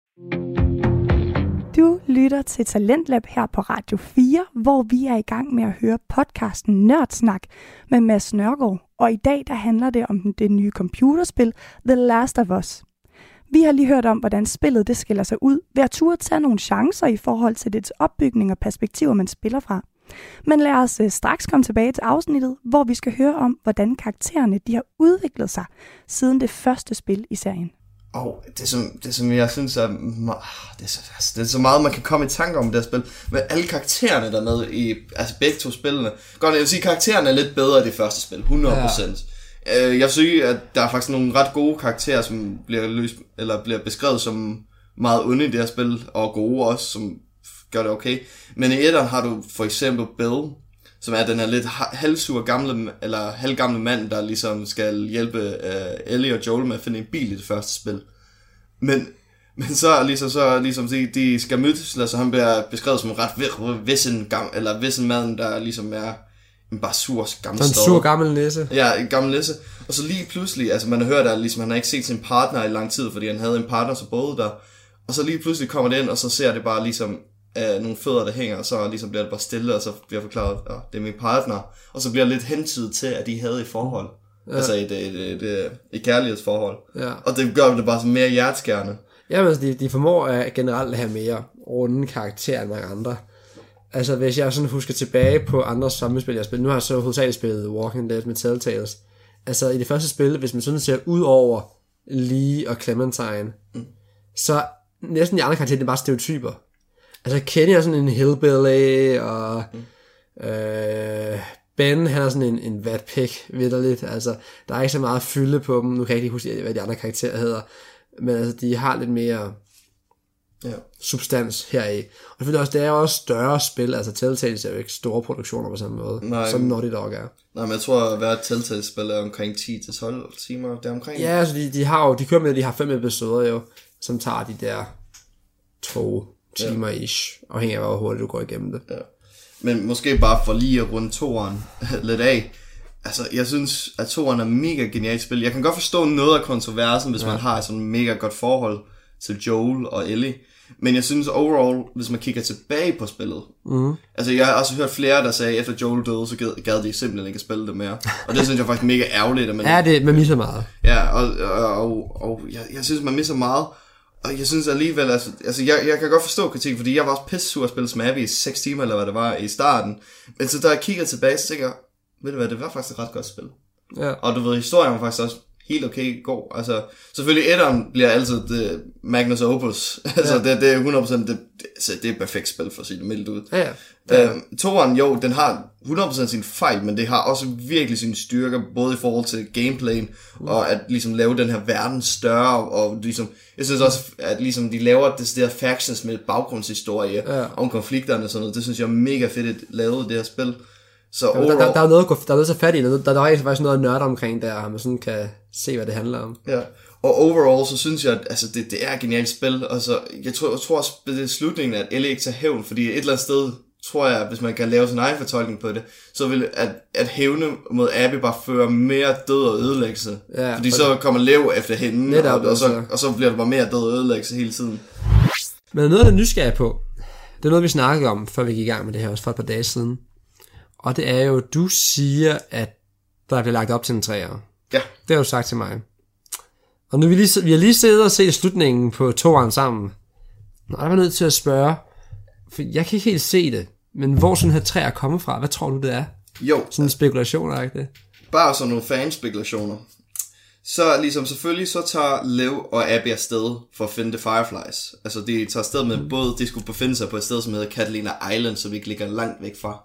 Du lytter til Talentlab her på Radio fire, hvor vi er i gang med at høre podcasten Nørdsnak med Mads Nørgaard. Og i dag der handler det om det nye computerspil The Last of Us. Vi har lige hørt om, hvordan spillet det skiller sig ud ved at turde tage nogle chancer i forhold til dets opbygning og perspektiver, man spiller fra. Men lad os uh, straks komme tilbage til afsnittet, hvor vi skal høre om, hvordan karaktererne de har udviklet sig siden det første spil i serien. Og det som, det som jeg synes er, det er, så, altså, det er så meget, man kan komme i tanke om det her spil. Med alle karaktererne der med i altså begge to spillene. Godt, jeg vil sige, karaktererne er lidt bedre i det første spil, hundrede procent. Ja. Jeg synes, at der er faktisk nogle ret gode karakterer, som bliver, løst, eller bliver beskrevet som meget onde i det her spil, og gode også, som gør det okay. Men i etteren har du for eksempel Bill, som er den her lidt halvsure gamle, eller halvgamle mand, der ligesom skal hjælpe uh, Ellie og Joel med at finde en bil i det første spil. Men, men så ligesom, så ligesom de, de skal mødes, så han bliver beskrevet som en ret vissen, eller vissen mand, der ligesom er en bare sur gammel stod. En sur gammel næse. Ja, en gammel næse. Og så lige pludselig, altså man har hørt, at ligesom, han har ikke set sin partner i lang tid, fordi han havde en partner, så boede der. Og så lige pludselig kommer det ind, og så ser det bare ligesom af nogle fødder, der hænger, og så ligesom bliver det bare stille, og så bliver forklaret, at ja, det er min partner. Og så bliver det lidt hentydet til, at de havde et forhold. Ja. Altså et, et, et, et, et kærlighedsforhold. Ja. Og det gør det bare så mere hjerteskærende. Jamen altså, de, de formår at generelt at have mere runde karakterer end mange andre. Altså, hvis jeg sådan husker tilbage på andre sammenspil, jeg har spillet, nu har jeg så hovedsageligt spillet Walking Dead med Telltales. Altså, i det første spil, hvis man sådan ser ud over Lee og Clementine, mm. så næsten de andre karakterer, det er bare stereotyper. Altså, Kenny er sådan en hillbilly, og mm. øh, Ben, han er sådan en, en vatpik, vitterligt. Altså, der er ikke så meget fylde på dem. Nu kan jeg ikke huske, hvad de andre karakterer hedder. Men altså, de har lidt mere ja. substans heri. Og selvfølgelig også, det er jo også større spil. Altså, Telltales er jo ikke store produktioner på samme måde, Nej, som Naughty Dog er. Nej, men jeg tror, at hver Telltale-spil er omkring ti til tolv timer deromkring. Ja, altså, de, de har jo, de kører med, de har fem episoder jo, som tager de der to timer ja. ish, afhængig af, hvor hurtigt du går igennem det. Ja. Men måske bare for lige at runde toeren lidt af. Altså, jeg synes, at toeren er mega genialt spil. Jeg kan godt forstå noget af kontroversen, hvis ja. man har sådan et mega godt forhold til Joel og Ellie. Men jeg synes overall, hvis man kigger tilbage på spillet. Mm. Altså, jeg har også hørt flere, der sagde, at efter Joel døde, så gad, gad de simpelthen ikke at spille det mere. Og det synes jeg faktisk mega ærgerligt. At man, ja, det, man misser meget. Ja, og, og, og, og jeg, jeg synes, man misser meget. Og jeg synes alligevel, altså, altså jeg, jeg kan godt forstå kritik, fordi jeg var også pisse sur at spille som Abby i seks timer, eller hvad det var i starten. Men så da jeg kigger tilbage, så tænker jeg, ved du hvad, det var faktisk et ret godt spil. Ja. Og du ved, historien var faktisk også helt okay god. Altså, selvfølgelig etteren bliver altid det Magnus Opus. Ja. altså, det, det er hundrede procent, det, det, det er et perfekt spil for at sige det mildt ud. Ja, ja. Øhm, toeren, jo, den har hundrede procent sin fejl, men det har også virkelig sine styrker, både i forhold til gameplayen, mm. og at ligesom lave den her verden større, og ligesom, jeg synes også, at ligesom de laver det der factions med baggrundshistorie, ja. om konflikterne og sådan noget, det synes jeg er mega fedt lavet, det her spil. Så ja, der, der, der er noget, der er noget så fat i, der, der, der er faktisk noget at nørde omkring der, og man sådan kan se, hvad det handler om. Ja, og overall, så synes jeg, at altså, det, det er et genialt spil. Altså, jeg tror, jeg tror også, det er slutningen, at Ellie ikke tager hævn, fordi et eller andet sted, tror jeg, hvis man kan lave sin egen fortolkning på det, så vil at, at hævne mod Abby bare føre mere død og ødelæggelse. Ja, fordi så kommer Lev efter hende, og, og, så, og så bliver det bare mere død og ødelæggelse hele tiden. Men noget, der er nysgerrig på, det er noget, vi snakkede om, før vi gik i gang med det her, også for et par dage siden. Og det er jo, du siger, at der bliver lagt op til en træer. Ja. Det har du sagt til mig. Og nu vi, lige, vi har lige siddet og set slutningen på toeren sammen. Nå, der var nødt til at spørge, for jeg kan ikke helt se det, men hvor sådan her træer kommer fra, hvad tror du det er? Jo. Sådan en spekulation, ikke det? Bare sådan nogle fanspekulationer. Så ligesom selvfølgelig, så tager Lev og Abby afsted for at finde The Fireflies. Altså de tager afsted med mm. både, de skulle befinde sig på et sted, som hedder Catalina Island, så vi ikke ligger langt væk fra.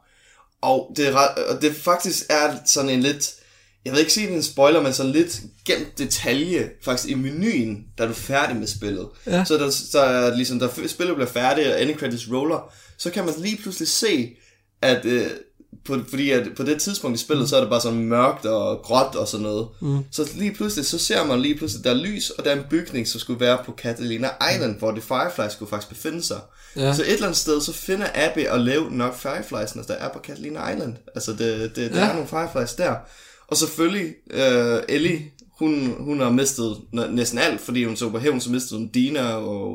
Og det, og det faktisk er sådan en lidt, jeg ved ikke sige det en spoiler, men sådan lidt gemt detalje faktisk i menuen, da du er færdig med spillet. Ja. Så der, så er ligesom, da spillet bliver færdigt, og ending credits roller, så kan man lige pludselig se, at øh, på, fordi at på det tidspunkt i spillet, mm. så er det bare sådan mørkt og gråt og sådan noget. Mm. Så lige pludselig, så ser man lige pludselig, der er lys, og der er en bygning, som skulle være på Catalina Island, mm. hvor The Fireflies skulle faktisk befinde sig. Ja. Så et eller andet sted, så finder Abby og Lev nok Fireflies'ene, der er på Catalina Island. Altså, det, det, der ja. er nogle Fireflies der. Og selvfølgelig, uh, Ellie, hun, hun har mistet næsten alt, fordi hun så på hævn, så mistede hun Dina, og,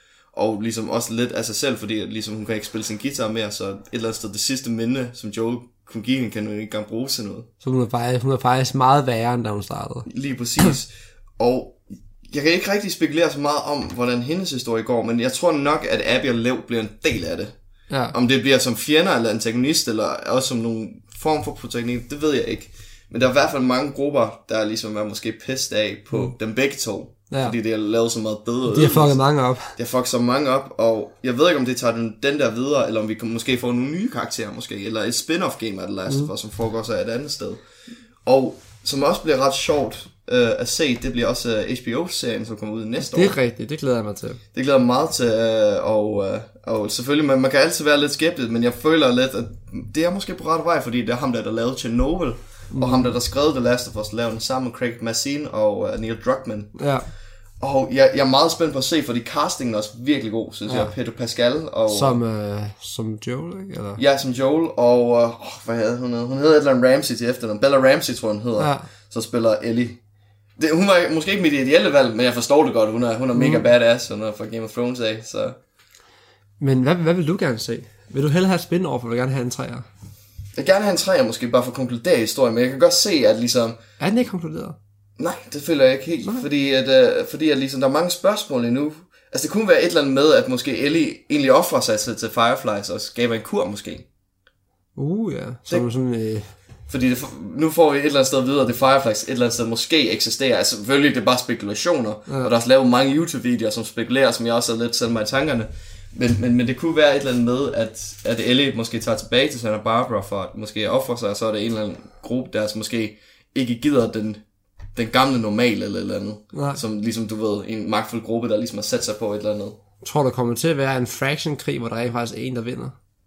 og ligesom også lidt af sig selv, fordi ligesom hun kan ikke spille sin guitar mere, så et eller andet sted, det sidste minde, som Joel kunne give hende, kan hun ikke engang bruge til noget. Så hun er faktisk, hun er faktisk meget værre, end da hun startede. Lige præcis. Og jeg kan ikke rigtig spekulere så meget om, hvordan hendes historie går, men jeg tror nok, at Abby og Lev bliver en del af det. Ja. Om det bliver som fjender eller antagonist, eller også som nogen form for protagonist, det ved jeg ikke. Men der er i hvert fald mange grupper, der ligesom er måske pissed af på mm. dem begge to. Ja. Fordi de har lavet så meget døde. De har fucket mange op. De har fucket så mange op, og jeg ved ikke, om det tager den, den der videre, eller om vi kan måske få nogle nye karakterer måske, eller et spin-off game af The Last of Us, som foregår sig et andet sted. Og som også bliver ret sjovt øh, at se, det bliver også uh, H B O-serien, som kommer ud næste år. Det er år. rigtigt, det glæder jeg mig til. Det glæder jeg mig meget til, øh, og, øh, og selvfølgelig, man, man kan altid være lidt skeptisk, men jeg føler lidt, at det er måske på ret vej, fordi det er ham der, der lavede Chernobyl, mm. og ham der, der skrev The Last of Us, lavede den sammen med Craig Mazin og uh, Neil Druckmann. Ja. Og jeg, jeg er meget spændt på at se, fordi castingen er også virkelig god, synes ja. jeg. Pedro Pascal. Og, som, øh, som Joel, ikke? Eller? Ja, som Joel, og øh, hvad hedder hun? Hun hedder et eller andet Ramsey til efternavn. Bella Ramsey, tror jeg, hun hedder. Ja. Så spiller Ellie. Det, hun var måske ikke mit ideelle valg, men jeg forstår det godt. Hun er, hun er mega mm. badass, hun er fra Game of Thrones af, så... Men hvad, hvad vil du gerne se? Vil du hellere have et spin-off, eller vil du gerne have en træer? Jeg vil gerne have en træer måske, bare for at konkludere historien, men jeg kan godt se, at ligesom... Er den ikke konkluderet? Nej, det føler jeg ikke helt, Nej. fordi at, uh, fordi at ligesom, der er mange spørgsmål endnu. Altså det kunne være et eller andet med, at måske Ellie egentlig offrer sig til, til Fireflies og skaber en kur måske. Uh, ja. Som det, sådan... Øh... Fordi det, nu får vi et eller andet sted videre, at det Fireflies et eller andet sted måske eksisterer. Altså selvfølgelig, det er bare spekulationer, ja. Og der er også lavet mange YouTube-videoer, som spekulerer, som jeg også har lidt sendt mig i tankerne. Men, men, men det kunne være et eller andet med, at, at Ellie måske tager tilbage til Santa Barbara for at måske ofre sig, og så er det en eller anden gruppe, der måske ikke gider den, den gamle normal eller et eller andet. Nej. Som ligesom, du ved, en magtfuld gruppe, der ligesom har sat sig på et eller andet. Tror du, der kommer til at være en faction-krig, hvor der er faktisk en, der vinder?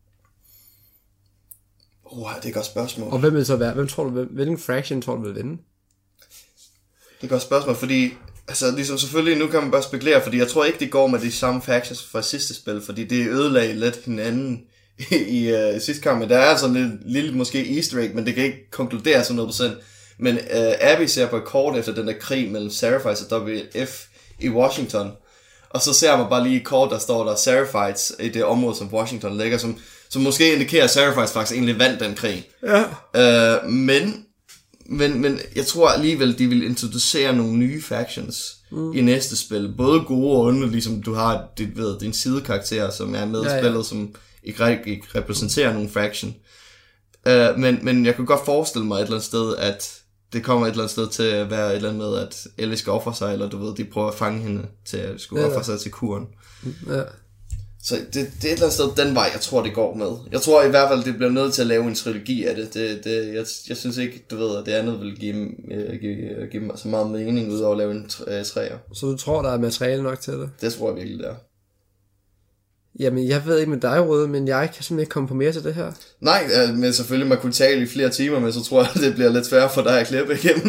Wow, det er et godt spørgsmål. Og hvem vil så være? Hvem tror du, hvilken fraction tror du vil vinde? Det er et godt spørgsmål, fordi altså ligesom selvfølgelig, nu kan man bare spekulere, fordi jeg tror ikke, det går med de samme factions fra sidste spil, fordi det ødelagde lidt hinanden i, i uh, sidste kamp, men der er altså lidt lille måske easter egg, men det kan ikke konkludere sådan noget procent. Men uh, Abby ser på et kort efter den der krig mellem Seraphites og W F i Washington, og så ser man bare lige et kort, der står der Seraphites i det område, som Washington ligger, som, som måske indikerer, at Seraphites faktisk egentlig vandt den krig. Ja. Uh, men, men, men jeg tror alligevel, de vil introducere nogle nye factions mm. i næste spil. Både gode og onde, ligesom du har dit, ved, din sidekarakter, som er med i ja, spillet, ja. Som ikke, ikke repræsenterer nogen faction. Uh, men, men jeg kunne godt forestille mig et eller andet sted, at det kommer et eller andet sted til at være et eller andet med, at Ellie skal ofre sig, eller du ved, de prøver at fange hende til at skulle ja, ja. ofre sig til kuren. Ja. Så det, det er et eller andet sted den vej, jeg tror, det går med. Jeg tror i hvert fald, det bliver nødt til at lave en trilogi af det. det, det jeg, jeg synes ikke, du ved, at det andet vil give, give, give mig så meget mening, ud over at lave en træer. Så du tror, der er materiale nok til det? Det tror jeg virkelig, det er. Jamen, jeg ved ikke med dig, Røde, men jeg kan simpelthen ikke komme på mere til det her. Nej, men selvfølgelig, man kunne tale i flere timer, men så tror jeg, det bliver lidt svært for dig at klippe igennem.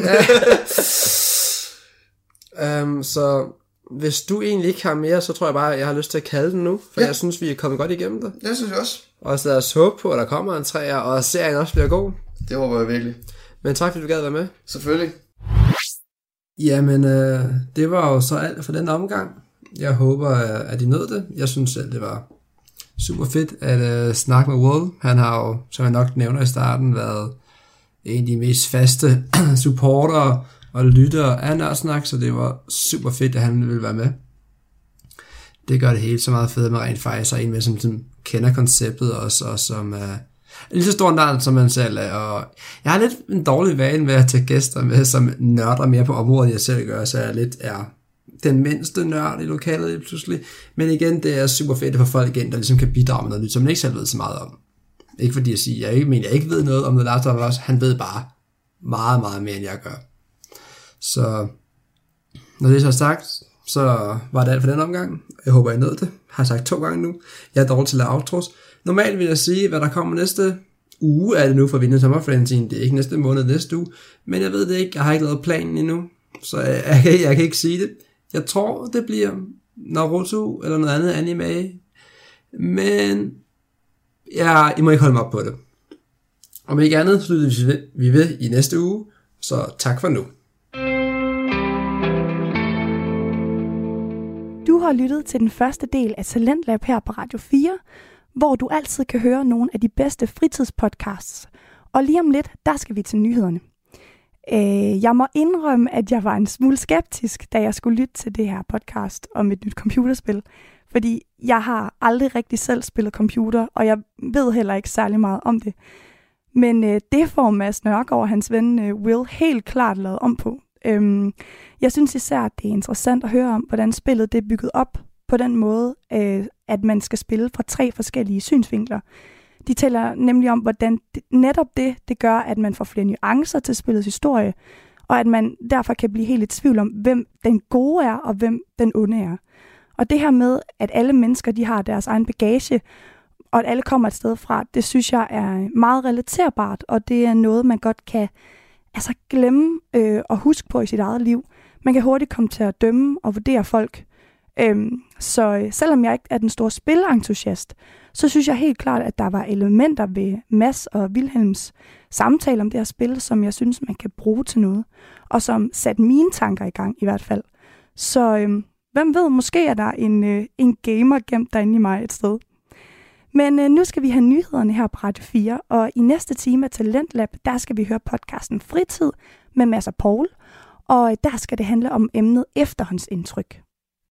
Ja. um, så hvis du egentlig ikke har mere, så tror jeg bare, at jeg har lyst til at kalde den nu, for ja. Jeg synes, vi er kommet godt igennem det. Det synes jeg også. Og så lad os håbe på, at der kommer en træer, og serien også bliver god. Det håber jeg virkelig. Men tak, fordi du gad være med. Selvfølgelig. Jamen, øh, det var jo så alt for den omgang. Jeg håber, at I nød det. Jeg synes selv, det var super fedt at uh, snakke med Will. Han har jo, som jeg nok nævner i starten, været en af de mest faste supportere og lyttere af Nørdsnak, så det var super fedt, at han ville være med. Det gør det hele så meget fedt med rent faktisk, og en med, som, som kender konceptet også, og som er uh, lige så stor nørd, som man selv er. Og jeg har lidt en dårlig vane med at tage gæster med, som nørder mere på området, end jeg selv gør, så jeg lidt er den mindste nørd i lokalet pludselig. Men igen, det er super fedt for folk igen, der ligesom kan bidrage med noget nyt, som man ikke selv ved så meget om. Ikke fordi jeg siger, jeg ikke mener, jeg ikke ved noget om The Last of Us. Han ved bare meget, meget mere, end jeg gør. Så når det så er sagt, så var det alt for den omgang. Jeg håber, I nød det. Jeg har sagt to gange nu. Jeg er dårlig til at lave outros. Normalt vil jeg sige, hvad der kommer næste uge, er det nu for Vinde Sommerfrenzy. Det er ikke næste måned, næste uge. Men jeg ved det ikke. Jeg har ikke lavet planen endnu. Så jeg, jeg, jeg, jeg kan ikke sige det. Jeg tror, det bliver Naruto eller noget andet anime. Men ja, I må ikke holde mig op på det. Om ikke andet, så lytter vi ved i næste uge. Så tak for nu. Du har lyttet til den første del af Talentlab her på Radio fire, hvor du altid kan høre nogle af de bedste fritidspodcasts. Og lige om lidt, der skal vi til nyhederne. Jeg må indrømme, at jeg var en smule skeptisk, da jeg skulle lytte til det her podcast om et nyt computerspil. Fordi jeg har aldrig rigtig selv spillet computer, og jeg ved heller ikke særlig meget om det. Men øh, det får Mads Nørgaard og hans ven øh, Will helt klart lavet om på. Øhm, jeg synes især, at det er interessant at høre om, hvordan spillet det er bygget op på den måde, øh, at man skal spille fra tre forskellige synsvinkler. De taler nemlig om, hvordan det, netop det, det gør, at man får flere nuancer til spillets historie, og at man derfor kan blive helt i tvivl om, hvem den gode er, og hvem den onde er. Og det her med, at alle mennesker de har deres egen bagage, og at alle kommer et sted fra, det synes jeg er meget relaterbart, og det er noget, man godt kan altså, glemme øh, og huske på i sit eget liv. Man kan hurtigt komme til at dømme og vurdere folk. Øhm, så øh, selvom jeg ikke er den store spilentusiast, så synes jeg helt klart, at der var elementer ved Mads og Wilhelms samtale om det her spil, som jeg synes, man kan bruge til noget, og som satte mine tanker i gang i hvert fald. Så øh, hvem ved, måske er der en, øh, en gamer gemt derinde i mig et sted. Men øh, nu skal vi have nyhederne her på Radio fire, og i næste time af Talentlab, der skal vi høre podcasten Fritid med Mads og Paul, og der skal det handle om emnet efterhåndsindtryk.